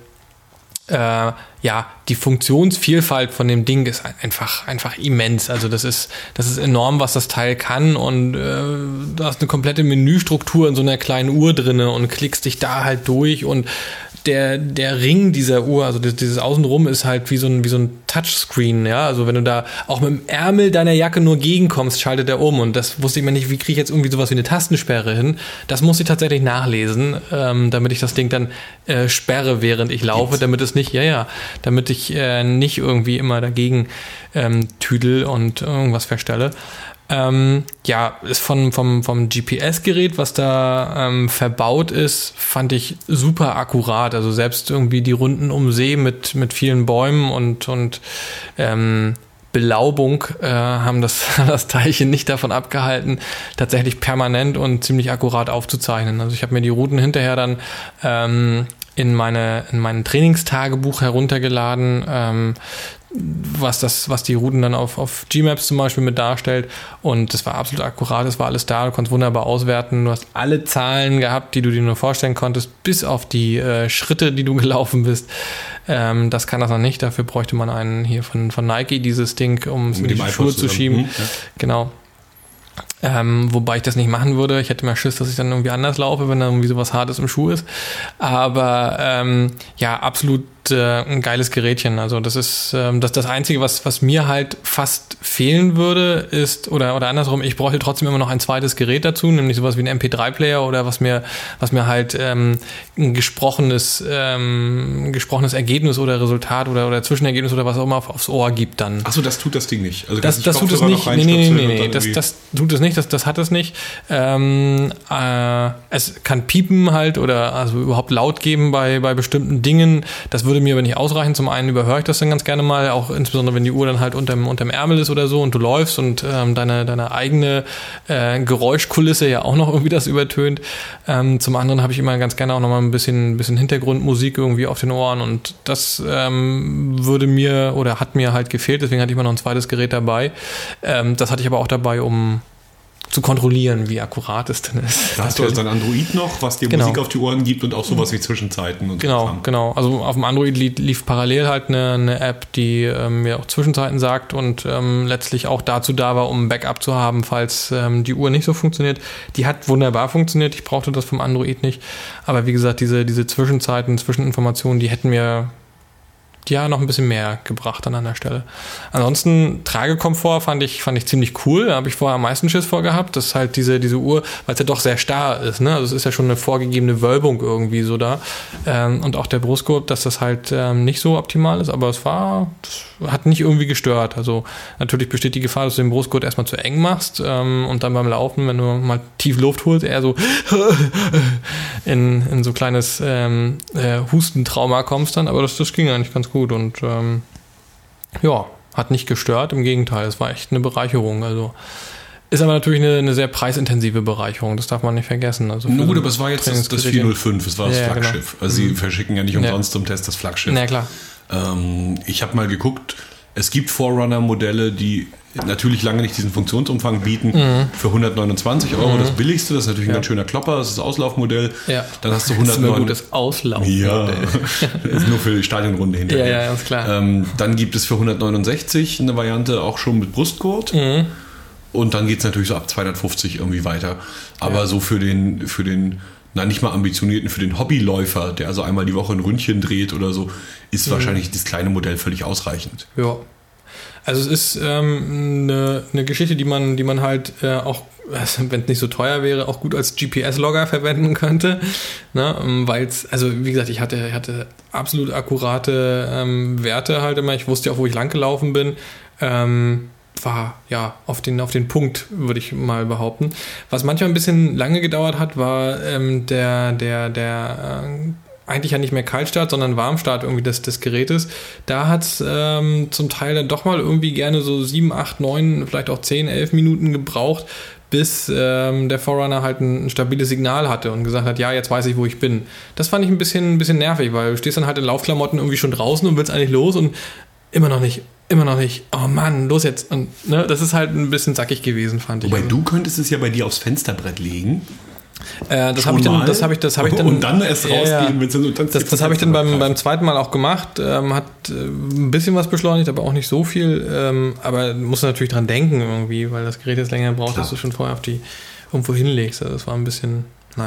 S1: die Funktionsvielfalt von dem Ding ist einfach immens. Also das ist enorm, was das Teil kann, und du hast eine komplette Menüstruktur in so einer kleinen Uhr drinne und klickst dich da halt durch, und der Ring dieser Uhr, also dieses Außenrum, ist halt wie so ein Touchscreen, ja. Also wenn du da auch mit dem Ärmel deiner Jacke nur gegenkommst, schaltet er um, und das wusste ich mir nicht, wie kriege ich jetzt irgendwie sowas wie eine Tastensperre hin. Das musste ich tatsächlich nachlesen, damit ich das Ding dann sperre, während ich laufe, damit es nicht, damit ich nicht irgendwie immer dagegen tüdel und irgendwas verstelle. Ist vom GPS-Gerät, was da verbaut ist, fand ich super akkurat. Also selbst irgendwie die Runden um See mit vielen Bäumen und Belaubung haben das Teilchen nicht davon abgehalten, tatsächlich permanent und ziemlich akkurat aufzuzeichnen. Also ich habe mir die Routen hinterher dann in mein Trainingstagebuch heruntergeladen, was die Routen dann auf Gmaps zum Beispiel mit darstellt, und das war absolut akkurat, das war alles da, du konntest wunderbar auswerten, du hast alle Zahlen gehabt, die du dir nur vorstellen konntest, bis auf die Schritte, die du gelaufen bist. Das kann das noch nicht, dafür bräuchte man einen hier von Nike, dieses Ding, um es in die Schuhe zu schieben. Genau. Wobei ich das nicht machen würde. Ich hätte mal Schiss, dass ich dann irgendwie anders laufe, wenn da irgendwie sowas Hartes im Schuh ist. Aber absolut ein geiles Gerätchen. Also das ist das Einzige, was mir halt fast fehlen würde, ist, oder andersrum, ich bräuchte trotzdem immer noch ein zweites Gerät dazu, nämlich sowas wie ein MP3-Player oder was mir halt ein gesprochenes Ergebnis oder Resultat oder Zwischenergebnis oder was auch immer aufs Ohr gibt dann.
S2: Achso, das tut das Ding nicht. Also
S1: das tut es nicht. Nee, das tut es nicht, das hat es nicht. Es kann piepen halt oder also überhaupt laut geben bei bestimmten Dingen. Das würde mir aber nicht ausreichen. Zum einen überhöre ich das dann ganz gerne mal, auch insbesondere wenn die Uhr dann halt unterm Ärmel ist oder so und du läufst und deine eigene Geräuschkulisse ja auch noch irgendwie das übertönt. Zum anderen habe ich immer ganz gerne auch noch mal ein bisschen Hintergrundmusik irgendwie auf den Ohren und das würde mir oder hat mir halt gefehlt, deswegen hatte ich immer noch ein zweites Gerät dabei. Das hatte ich aber auch dabei, um zu kontrollieren, wie akkurat es denn ist.
S2: Da hast du also dein Android noch, was dir Musik auf die Ohren gibt und auch sowas wie Zwischenzeiten und
S1: so. Genau. Also auf dem Android lief parallel halt eine App, die mir auch Zwischenzeiten sagt und letztlich auch dazu da war, um ein Backup zu haben, falls die Uhr nicht so funktioniert. Die hat wunderbar funktioniert, ich brauchte das vom Android nicht. Aber wie gesagt, diese Zwischenzeiten, Zwischeninformationen, die hätten mir noch ein bisschen mehr gebracht an der Stelle. Ansonsten Tragekomfort fand ich ziemlich cool. Da habe ich vorher am meisten Schiss vor gehabt. Das ist halt diese Uhr, weil es ja doch sehr starr ist. Ne? Also es ist ja schon eine vorgegebene Wölbung irgendwie so da. Und auch der Brustgurt, dass das halt nicht so optimal ist. Aber das hat nicht irgendwie gestört. Also natürlich besteht die Gefahr, dass du den Brustgurt erstmal zu eng machst und dann beim Laufen, wenn du mal tief Luft holst, eher so in so kleines Hustentrauma kommst dann. Aber das ging eigentlich ganz gut und hat nicht gestört, im Gegenteil, es war echt eine Bereicherung, also ist aber natürlich eine sehr preisintensive Bereicherung, das darf man nicht vergessen. Also
S2: gut, aber es war jetzt das 405, es war das Flaggschiff, genau. Also sie verschicken ja nicht umsonst zum Test das Flaggschiff.
S1: Na klar.
S2: Ich habe mal geguckt, es gibt Forerunner-Modelle, die natürlich lange nicht diesen Funktionsumfang bieten, für 129 €, das billigste, das ist natürlich ein ganz schöner Klopper, das ist das Auslaufmodell.
S1: Ja.
S2: Dann hast du 109.
S1: Das ist ein gutes Auslaufmodell.
S2: Ja, das ist nur für die Stadionrunde hinterher.
S1: Ja, ganz klar.
S2: Dann gibt es für 169 eine Variante auch schon mit Brustgurt. Und dann geht es natürlich so ab 250 irgendwie weiter. Aber so für den nicht mal ambitionierten, für den Hobbyläufer, der also einmal die Woche ein Ründchen dreht oder so, ist wahrscheinlich das kleine Modell völlig ausreichend.
S1: Ja. Also es ist eine Geschichte, die man halt auch, wenn es nicht so teuer wäre, auch gut als GPS-Logger verwenden könnte. Ne? Weil es, also wie gesagt, ich hatte absolut akkurate Werte halt immer. Ich wusste ja auch, wo ich lang gelaufen bin. War ja auf den Punkt, würde ich mal behaupten. Was manchmal ein bisschen lange gedauert hat, war der eigentlich ja nicht mehr Kaltstart, sondern Warmstart irgendwie des Gerätes. Da hat es zum Teil dann doch mal irgendwie gerne so 7, 8, 9, vielleicht auch 10, 11 Minuten gebraucht, bis der Forerunner halt ein stabiles Signal hatte und gesagt hat, ja, jetzt weiß ich, wo ich bin. Das fand ich ein bisschen nervig, weil du stehst dann halt in Laufklamotten irgendwie schon draußen und willst eigentlich los und immer noch nicht. Oh Mann, los jetzt. Und, ne, das ist halt ein bisschen zackig gewesen, fand ich.
S2: Wobei du könntest es ja bei dir aufs Fensterbrett legen.
S1: Das habe ich dann.
S2: Und dann erst rausgehen, wenn es
S1: das habe ich dann beim zweiten Mal auch gemacht. Hat ein bisschen was beschleunigt, aber auch nicht so viel. Aber musst du natürlich dran denken irgendwie, weil das Gerät jetzt länger braucht, dass du schon vorher irgendwo hinlegst. Also das war ein bisschen,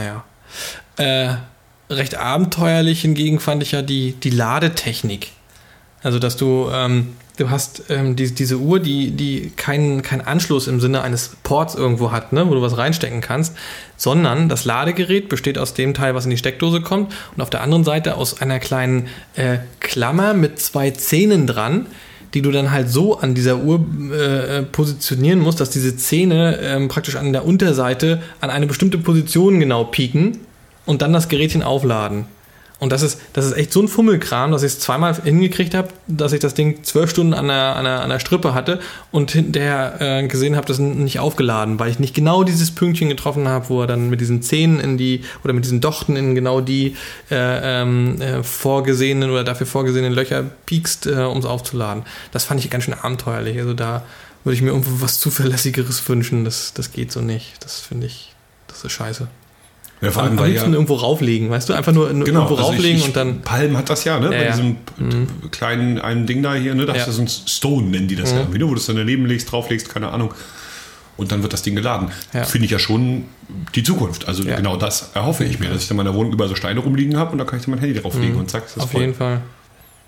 S1: recht abenteuerlich hingegen fand ich ja die Ladetechnik. Also dass du hast diese Uhr, die keinen Anschluss im Sinne eines Ports irgendwo hat, ne, wo du was reinstecken kannst, sondern das Ladegerät besteht aus dem Teil, was in die Steckdose kommt und auf der anderen Seite aus einer kleinen Klammer mit 2 Zähnen dran, die du dann halt so an dieser Uhr positionieren musst, dass diese Zähne praktisch an der Unterseite an eine bestimmte Position genau pieken und dann das Gerätchen aufladen. Und das ist echt so ein Fummelkram, dass ich es zweimal hingekriegt habe, dass ich das Ding 12 Stunden an der Strippe hatte und hinterher gesehen habe, das ist nicht aufgeladen, weil ich nicht genau dieses Pünktchen getroffen habe, wo er dann mit diesen Zähnen mit diesen Dochten in genau die vorgesehenen oder dafür vorgesehenen Löcher piekst, um es aufzuladen. Das fand ich ganz schön abenteuerlich. Also da würde ich mir irgendwo was Zuverlässigeres wünschen. Das geht so nicht. Das finde ich, das ist scheiße.
S2: Ja, vor allem
S1: am liebsten irgendwo rauflegen, weißt du? Einfach nur irgendwo rauflegen und dann...
S2: Palm hat das ja, ne? Bei diesem kleinen einem Ding da hier, ne? Da hast du so ein Stone, nennen die das ja irgendwie, wo du es dann daneben legst, drauflegst, keine Ahnung. Und dann wird das Ding geladen. Ja. Finde ich ja schon die Zukunft. Also genau das erhoffe ich mir, dass ich dann in meiner Wohnung über so Steine rumliegen habe und da kann ich dann mein Handy drauflegen und zack, ist das
S1: auf
S2: voll.
S1: Jeden Fall.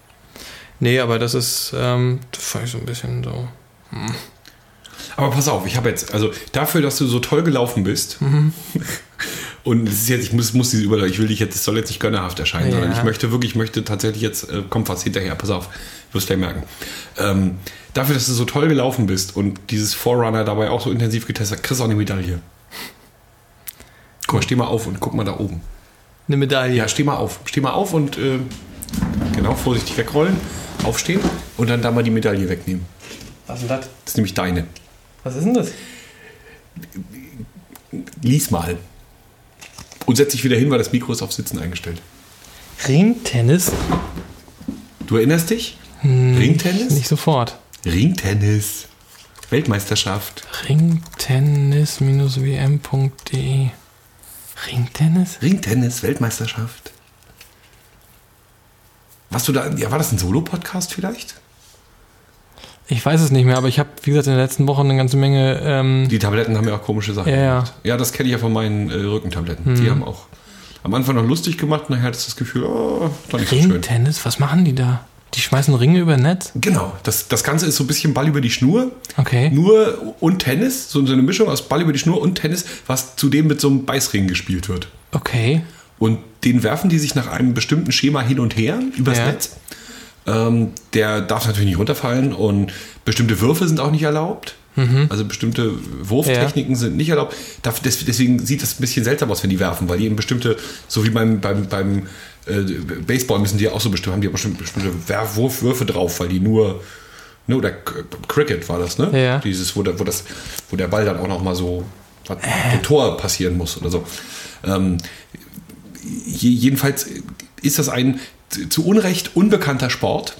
S1: Nee, aber das ist, das fand ich so ein bisschen so.
S2: Aber pass auf, ich habe jetzt, also dafür, dass du so toll gelaufen bist, und es ist jetzt, ich muss diese Überleitung, ich will dich jetzt, es soll jetzt nicht gönnerhaft erscheinen, sondern ich möchte tatsächlich jetzt, kommt was hinterher, pass auf, wirst gleich merken. Dafür, dass du so toll gelaufen bist und dieses Forerunner dabei auch so intensiv getestet hast, kriegst du auch eine Medaille. Guck mal, steh mal auf und guck mal da oben.
S1: Eine Medaille?
S2: Ja, steh mal auf und genau, vorsichtig wegrollen, aufstehen und dann da mal die Medaille wegnehmen.
S1: Was ist denn das?
S2: Das ist nämlich deine.
S1: Was ist denn das?
S2: Lies mal. Und setz dich wieder hin, weil das Mikro ist auf Sitzen eingestellt.
S1: Ringtennis?
S2: Du erinnerst dich? Ringtennis?
S1: Nicht sofort.
S2: Ringtennis. Weltmeisterschaft.
S1: Ringtennis-wm.de. Ringtennis?
S2: Ringtennis, Weltmeisterschaft. Was du da, ja, war das ein Solo-Podcast vielleicht?
S1: Ich weiß es nicht mehr, aber ich habe, wie gesagt, in den letzten Wochen eine ganze Menge...
S2: Die Tabletten haben ja auch komische Sachen gemacht. Ja, das kenne ich ja von meinen Rückentabletten. Die haben auch am Anfang noch lustig gemacht, nachher hat es das Gefühl, doch nicht so schön.
S1: Ringtennis? Was machen die da? Die schmeißen Ringe über Netz?
S2: Genau, das Ganze ist so ein bisschen Ball über die Schnur.
S1: Okay.
S2: Nur und Tennis, so eine Mischung aus Ball über die Schnur und Tennis, was zudem mit so einem Beißring gespielt wird.
S1: Okay.
S2: Und den werfen die sich nach einem bestimmten Schema hin und her übers Netz. Der darf natürlich nicht runterfallen und bestimmte Würfe sind auch nicht erlaubt. Also bestimmte Wurftechniken sind nicht erlaubt. Deswegen sieht das ein bisschen seltsam aus, wenn die werfen, weil die eben bestimmte, so wie beim Baseball müssen die auch so bestimmt, haben die bestimmte Würfe drauf, weil die nur, ne, oder Cricket war das, ne?
S1: Ja.
S2: Dieses, wo der Ball dann auch noch mal so ein Tor passieren muss oder so. Jedenfalls ist das ein zu Unrecht unbekannter Sport,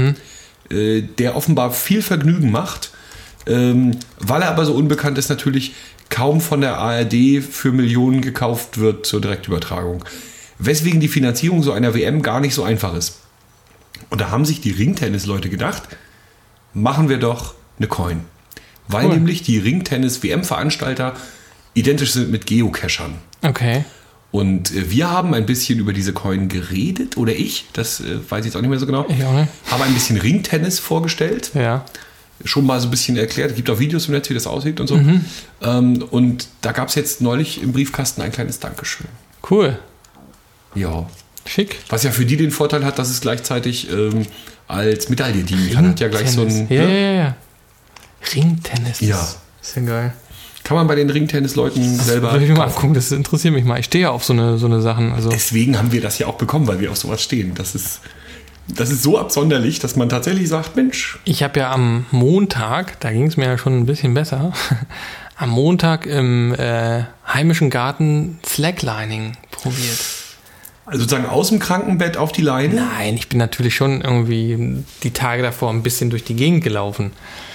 S2: der offenbar viel Vergnügen macht, weil er aber so unbekannt ist, natürlich kaum von der ARD für Millionen gekauft wird zur Direktübertragung. Weswegen die Finanzierung so einer WM gar nicht so einfach ist. Und da haben sich die Ringtennis-Leute gedacht, machen wir doch eine Coin. Weil nämlich die Ringtennis-WM-Veranstalter identisch sind mit Geocachern.
S1: Okay.
S2: Und wir haben ein bisschen über diese Coin geredet, oder ich, das weiß ich jetzt auch nicht mehr so genau.
S1: Ich auch nicht.
S2: Habe ein bisschen Ringtennis vorgestellt.
S1: Ja.
S2: Schon mal so ein bisschen erklärt. Es gibt auch Videos im Netz, wie das aussieht und so. Und da gab es jetzt neulich im Briefkasten ein kleines Dankeschön.
S1: Cool.
S2: Ja.
S1: Schick.
S2: Was ja für die den Vorteil hat, dass es gleichzeitig als Medaille dienen kann. Hat ja gleich so ein...
S1: Ja. Ringtennis.
S2: Ja.
S1: Ist ja geil.
S2: Kann man bei den Ringtennis-Leuten selber...
S1: Soll ich mir mal angucken, das interessiert mich mal. Ich stehe ja auf so eine Sachen. Also.
S2: Deswegen haben wir das ja auch bekommen, weil wir auf sowas stehen. Das ist so absonderlich, dass man tatsächlich sagt, Mensch...
S1: Ich habe ja am Montag, da ging es mir ja schon ein bisschen besser, am Montag im heimischen Garten Slacklining probiert.
S2: Also sozusagen aus dem Krankenbett auf die Leine?
S1: Nein, ich bin natürlich schon irgendwie die Tage davor ein bisschen durch die Gegend gelaufen.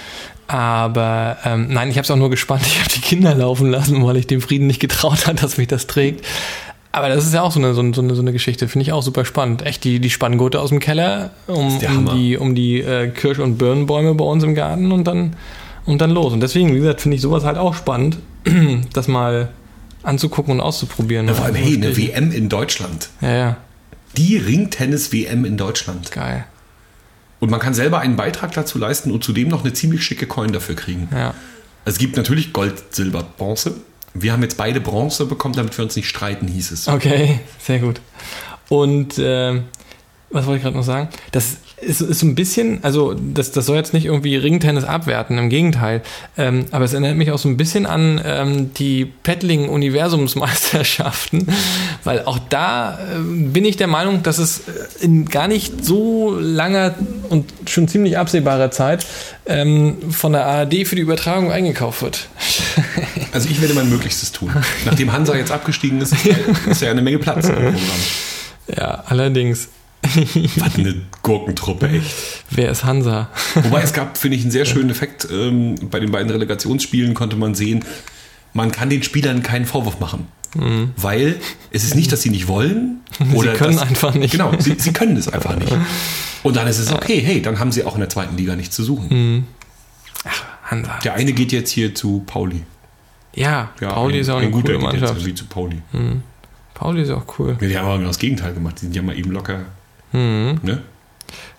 S1: Aber nein, ich habe es auch nur gespannt. Ich habe die Kinder laufen lassen, weil ich dem Frieden nicht getraut habe, dass mich das trägt. Aber das ist ja auch so eine Geschichte, finde ich auch super spannend. Echt die Spanngurte aus dem Keller um die Kirsch- und Birnenbäume bei uns im Garten und dann los. Und deswegen, wie gesagt, finde ich sowas halt auch spannend, das mal anzugucken und auszuprobieren.
S2: Ja, vor allem, hey, eine WM in Deutschland.
S1: Ja.
S2: Die Ringtennis-WM in Deutschland.
S1: Geil.
S2: Und man kann selber einen Beitrag dazu leisten und zudem noch eine ziemlich schicke Coin dafür kriegen.
S1: Ja.
S2: Es gibt natürlich Gold, Silber, Bronze. Wir haben jetzt beide Bronze bekommen, damit wir uns nicht streiten, hieß es.
S1: Okay, sehr gut. Und was wollte ich gerade noch sagen? Das ist so ein bisschen, also das soll jetzt nicht irgendwie Ringtennis abwerten, im Gegenteil. Aber es erinnert mich auch so ein bisschen an die Paddling-Universumsmeisterschaften, weil auch da bin ich der Meinung, dass es in gar nicht so langer und schon ziemlich absehbarer Zeit von der ARD für die Übertragung eingekauft wird.
S2: Also ich werde mein Möglichstes tun. Nachdem Hansa jetzt abgestiegen ist, ist ja eine Menge Platz im Programm.
S1: Ja, allerdings.
S2: Was eine Gurkentruppe, echt.
S1: Wer ist Hansa?
S2: Wobei es gab, finde ich, einen sehr schönen Effekt. Bei den beiden Relegationsspielen konnte man sehen, man kann den Spielern keinen Vorwurf machen. Mhm. Weil es ist nicht, dass sie nicht wollen. Oder
S1: sie können einfach nicht.
S2: Genau, sie können es einfach nicht. Und dann ist es okay, hey, dann haben sie auch in der zweiten Liga nichts zu suchen.
S1: Mhm. Ach, Hansa.
S2: Der eine geht jetzt hier zu Pauli.
S1: Ja, Pauli ist auch eine coole Mannschaft.
S2: Geht jetzt zu Pauli.
S1: Mhm. Pauli ist auch cool.
S2: Ja, die haben aber genau das Gegenteil gemacht. Die sind ja mal eben locker.
S1: Mhm.
S2: Ne?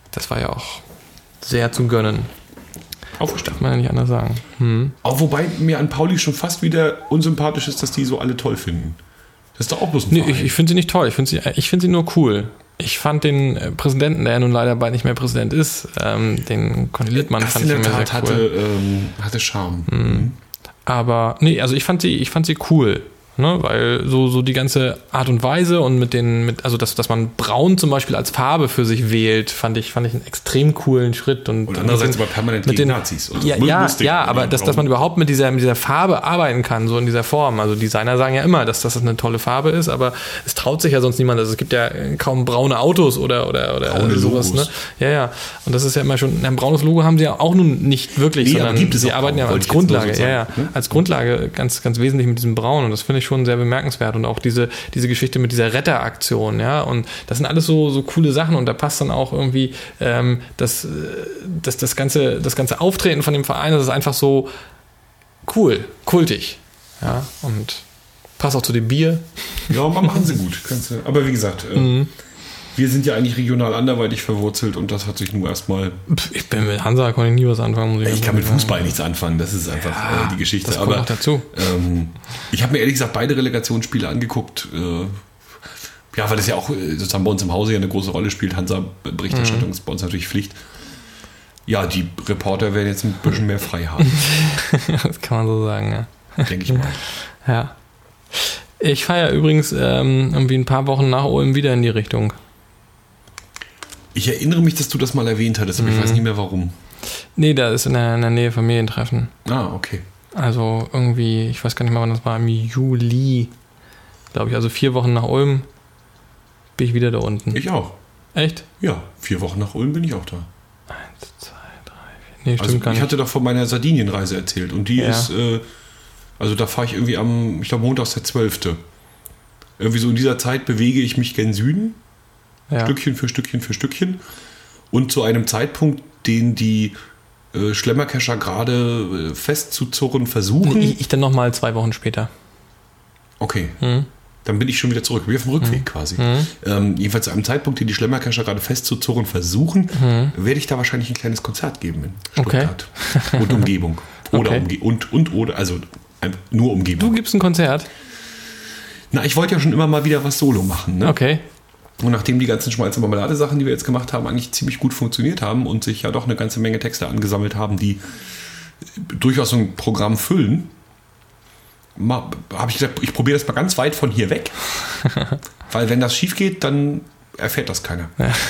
S1: das war ja auch sehr zu gönnen.
S2: Aufgestanden.
S1: Darf man ja nicht anders sagen.
S2: Auch wobei mir an Pauli schon fast wieder unsympathisch ist, dass die so alle toll finden. Das ist doch auch bloß ein Verein.
S1: Ich finde sie nicht toll. Ich finde sie nur cool. Ich fand den Präsidenten, der ja nun leider bald nicht mehr Präsident ist, den Conny Littmann, fand ich immer sehr cool.
S2: Hatte Charme.
S1: Aber, also ich fand sie cool. Ne, weil so die ganze Art und Weise und also dass man Braun zum Beispiel als Farbe für sich wählt, fand ich einen extrem coolen Schritt. Und
S2: andererseits aber permanent gegen Nazis.
S1: Ja, aber dass man überhaupt mit dieser Farbe arbeiten kann, so in dieser Form. Also Designer sagen ja immer, dass das eine tolle Farbe ist, aber es traut sich ja sonst niemand. Also es gibt ja kaum braune Autos oder
S2: braune
S1: sowas.
S2: Logos.
S1: Ne? Ja. Und das ist ja immer schon, ein braunes Logo haben sie ja auch nun nicht wirklich, sondern sie arbeiten ja als Grundlage. Als Grundlage ganz, ganz wesentlich mit diesem Braun. Und das finde ich schon sehr bemerkenswert und auch diese Geschichte mit dieser Retteraktion, ja, und das sind alles so coole Sachen und da passt dann auch irgendwie das ganze Auftreten von dem Verein, das ist einfach so cool, kultig, ja, und passt auch zu dem Bier.
S2: Ja, machen sie gut. Aber wie gesagt, wir sind ja eigentlich regional anderweitig verwurzelt und das hat sich nur erstmal...
S1: Ich bin mit Hansa, konnte ich nie was anfangen.
S2: Ich kann mit Fußball nichts anfangen, das ist einfach die Geschichte.
S1: Das kommt auch dazu.
S2: Ich habe mir ehrlich gesagt beide Relegationsspiele angeguckt, weil das ja auch sozusagen bei uns im Hause ja eine große Rolle spielt. Hansa-Berichterstattung ist bei uns natürlich Pflicht. Ja, die Reporter werden jetzt ein bisschen mehr frei haben.
S1: Das kann man so sagen, ja.
S2: Denke ich mal.
S1: Ja. Ich fahre ja übrigens irgendwie ein paar Wochen nach Ulm wieder in die Richtung.
S2: Ich erinnere mich, dass du das mal erwähnt hattest, aber ich weiß nicht mehr warum.
S1: Nee, da ist in der Nähe Familientreffen.
S2: Ah, okay.
S1: Also irgendwie, ich weiß gar nicht mehr, wann das war, im Juli, glaube ich. Also 4 Wochen nach Ulm bin ich wieder da unten.
S2: Ich auch.
S1: Echt?
S2: Ja, 4 Wochen nach Ulm bin ich auch da.
S1: 1, 2, 3, 4. Nee, stimmt
S2: also
S1: gar nicht.
S2: Ich hatte doch von meiner Sardinienreise erzählt und die ist, also da fahre ich irgendwie ich glaube Montag ist der 12. Irgendwie so in dieser Zeit bewege ich mich gen Süden. Ja. Stückchen für Stückchen für Stückchen. Und zu einem Zeitpunkt, den die Schlemmerkescher gerade festzuzurren versuchen.
S1: Ich dann nochmal 2 Wochen später.
S2: Okay. Dann bin ich schon wieder zurück. Wie auf dem Rückweg quasi. Jedenfalls zu einem Zeitpunkt, den die Schlemmerkescher gerade festzuzurren versuchen, werde ich da wahrscheinlich ein kleines Konzert geben in Stuttgart. Okay. Und Umgebung. Oder oder, also nur Umgebung.
S1: Du gibst ein Konzert?
S2: Na, ich wollte ja schon immer mal wieder was Solo machen. Ne?
S1: Okay.
S2: Und nachdem die ganzen Schmalz- und Marmelade-Sachen, die wir jetzt gemacht haben, eigentlich ziemlich gut funktioniert haben und sich ja doch eine ganze Menge Texte angesammelt haben, die durchaus so ein Programm füllen, habe ich gesagt, ich probiere das mal ganz weit von hier weg. Weil wenn das schief geht, dann erfährt das keiner.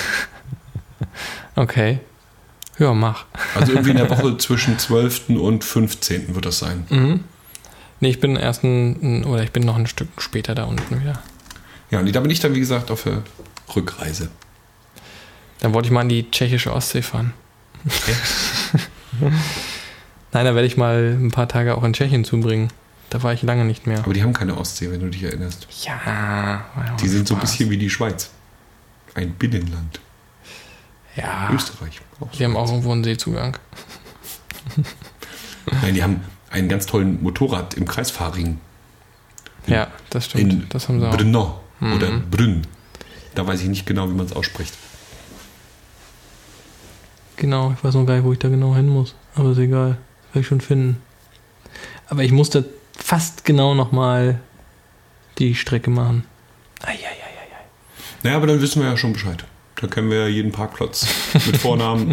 S1: Okay. Ja, mach.
S2: Also irgendwie in der Woche zwischen 12. und 15. wird das sein.
S1: Nee, ich bin noch ein Stück später da unten wieder.
S2: Ja, und da bin ich dann, wie gesagt, auf der Rückreise.
S1: Dann wollte ich mal in die tschechische Ostsee fahren. Okay. Nein, da werde ich mal ein paar Tage auch in Tschechien zubringen. Da war ich lange nicht mehr.
S2: Aber die haben keine Ostsee, wenn du dich erinnerst.
S1: Ja.
S2: Die sind so ein bisschen wie die Schweiz. Ein Binnenland.
S1: Ja.
S2: Österreich.
S1: Die haben auch irgendwo einen Seezugang.
S2: Nein, die haben einen ganz tollen Motorrad im Kreisfahrring.
S1: Ja, das stimmt. Das haben sie auch.
S2: Brno oder Brünn. Da weiß ich nicht genau, wie man es ausspricht.
S1: Genau, ich weiß noch gar nicht, wo ich da genau hin muss. Aber ist egal. Das werde ich schon finden. Aber ich musste fast genau nochmal die Strecke machen.
S2: Naja, aber dann wissen wir ja schon Bescheid. Da kennen wir ja jeden Parkplatz mit Vornamen.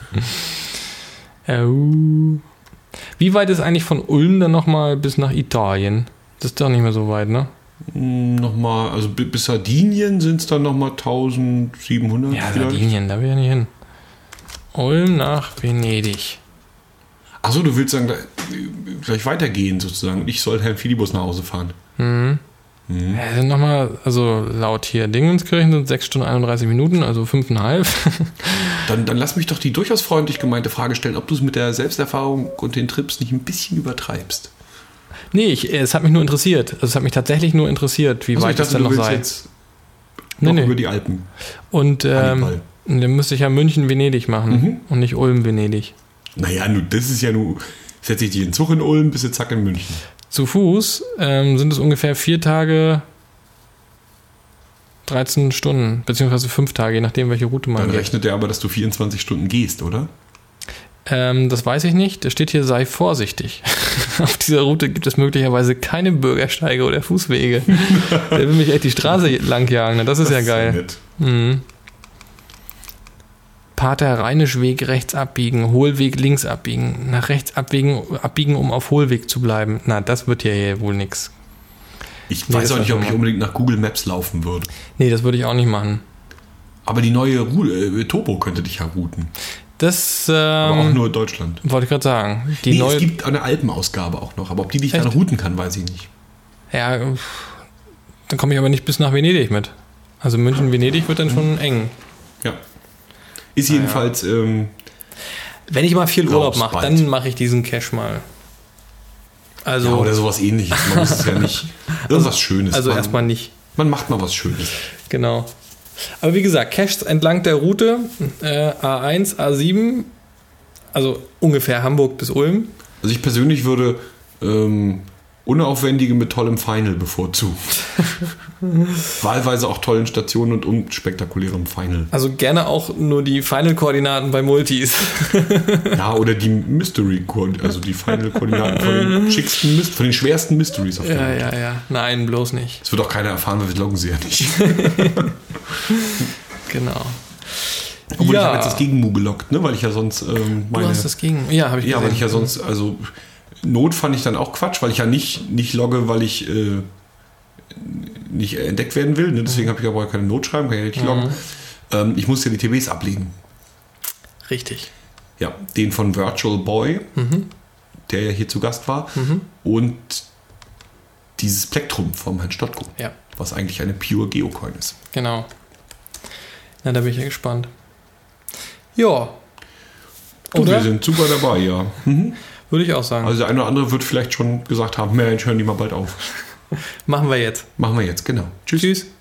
S1: und Wie weit ist eigentlich von Ulm dann nochmal bis nach Italien? Das ist doch nicht mehr so weit, ne?
S2: Nochmal, also bis Sardinien sind es dann nochmal 1700.
S1: Ja, vielleicht. Sardinien, da will ich ja nicht hin. Ulm nach Venedig.
S2: Achso, du willst dann gleich weitergehen sozusagen und ich soll Herrn Filibus nach Hause fahren.
S1: Ja, sind nochmal, also laut hier Dingenskirchen sind 6 Stunden 31 Minuten, also 5,5.
S2: Dann lass mich doch die durchaus freundlich gemeinte Frage stellen, ob du es mit der Selbsterfahrung und den Trips nicht ein bisschen übertreibst.
S1: Nee, es hat mich nur interessiert. Also es hat mich tatsächlich nur interessiert, wie weit es dann noch sei.
S2: Jetzt noch über die Alpen.
S1: Und dann müsste ich ja München-Venedig machen und nicht Ulm-Venedig.
S2: Naja, das ist ja nur, setze ich dich in den Zug in Ulm, bist du zack in München.
S1: Zu Fuß sind es ungefähr 4 Tage 13 Stunden, beziehungsweise 5 Tage, je nachdem, welche Route man
S2: geht. Dann rechnet er aber, dass du 24 Stunden gehst, oder?
S1: Das weiß ich nicht. Da steht hier, sei vorsichtig. Auf dieser Route gibt es möglicherweise keine Bürgersteige oder Fußwege. Der will mich echt die Straße langjagen. Das ist ja geil. Nett. Mhm. Pater Reinischweg rechts abbiegen, Hohlweg links abbiegen, nach rechts abbiegen, um auf Hohlweg zu bleiben. Na, das wird ja hier wohl nix.
S2: Ich weiß auch nicht, ob ich unbedingt nach Google Maps laufen würde.
S1: Nee, das würde ich auch nicht machen.
S2: Aber die neue Topo könnte dich ja routen.
S1: Das,
S2: aber auch nur Deutschland.
S1: Wollte ich gerade sagen.
S2: Es gibt eine Alpenausgabe auch noch, aber ob die dich dann routen kann, weiß ich nicht.
S1: Ja, dann komme ich aber nicht bis nach Venedig mit. Also München-Venedig wird dann schon eng.
S2: Ja. Ist jedenfalls...
S1: wenn ich mal viel Urlaub mache, dann mache ich diesen Cache mal. Also,
S2: ja, oder sowas Ähnliches. Man muss es ja nicht... Irgendwas Schönes.
S1: Also erstmal nicht.
S2: Man macht mal was Schönes.
S1: Genau. Aber wie gesagt, Caches entlang der Route A1, A7, also ungefähr Hamburg bis Ulm.
S2: Also ich persönlich würde unaufwendige mit tollem Final bevorzugen. Wahlweise auch tollen Stationen und unspektakulärem Final.
S1: Also gerne auch nur die Final-Koordinaten bei Multis.
S2: Ja, oder die also die Final-Koordinaten von den schicksten, von den schwersten Mysteries auf der Welt.
S1: Ja. Nein, bloß nicht.
S2: Das wird auch keiner erfahren, weil wir loggen sie ja nicht.
S1: Genau.
S2: Obwohl ich habe jetzt das Gegenmu gelockt, ne? Weil ich ja sonst
S1: Du hast das Gegen... Ja, habe ich gesehen.
S2: Ja, weil ich ja sonst... Also Not fand ich dann auch Quatsch, weil ich ja nicht logge, weil ich nicht entdeckt werden will. Ne? Deswegen habe ich aber keine Not schreiben, kann ich nicht loggen. Ich muss ja die TBs ablegen.
S1: Richtig.
S2: Ja, den von Virtual Boy, der ja hier zu Gast war. Und dieses Plektrum vom Herrn Stottko, was eigentlich eine Pure Geocoin ist.
S1: Genau. Na, da bin ich ja gespannt. Ja.
S2: Wir sind super dabei, ja.
S1: Würde ich auch sagen.
S2: Also der eine oder andere wird vielleicht schon gesagt haben, Mensch, hören die mal bald auf.
S1: Machen wir jetzt.
S2: Genau. Tschüss.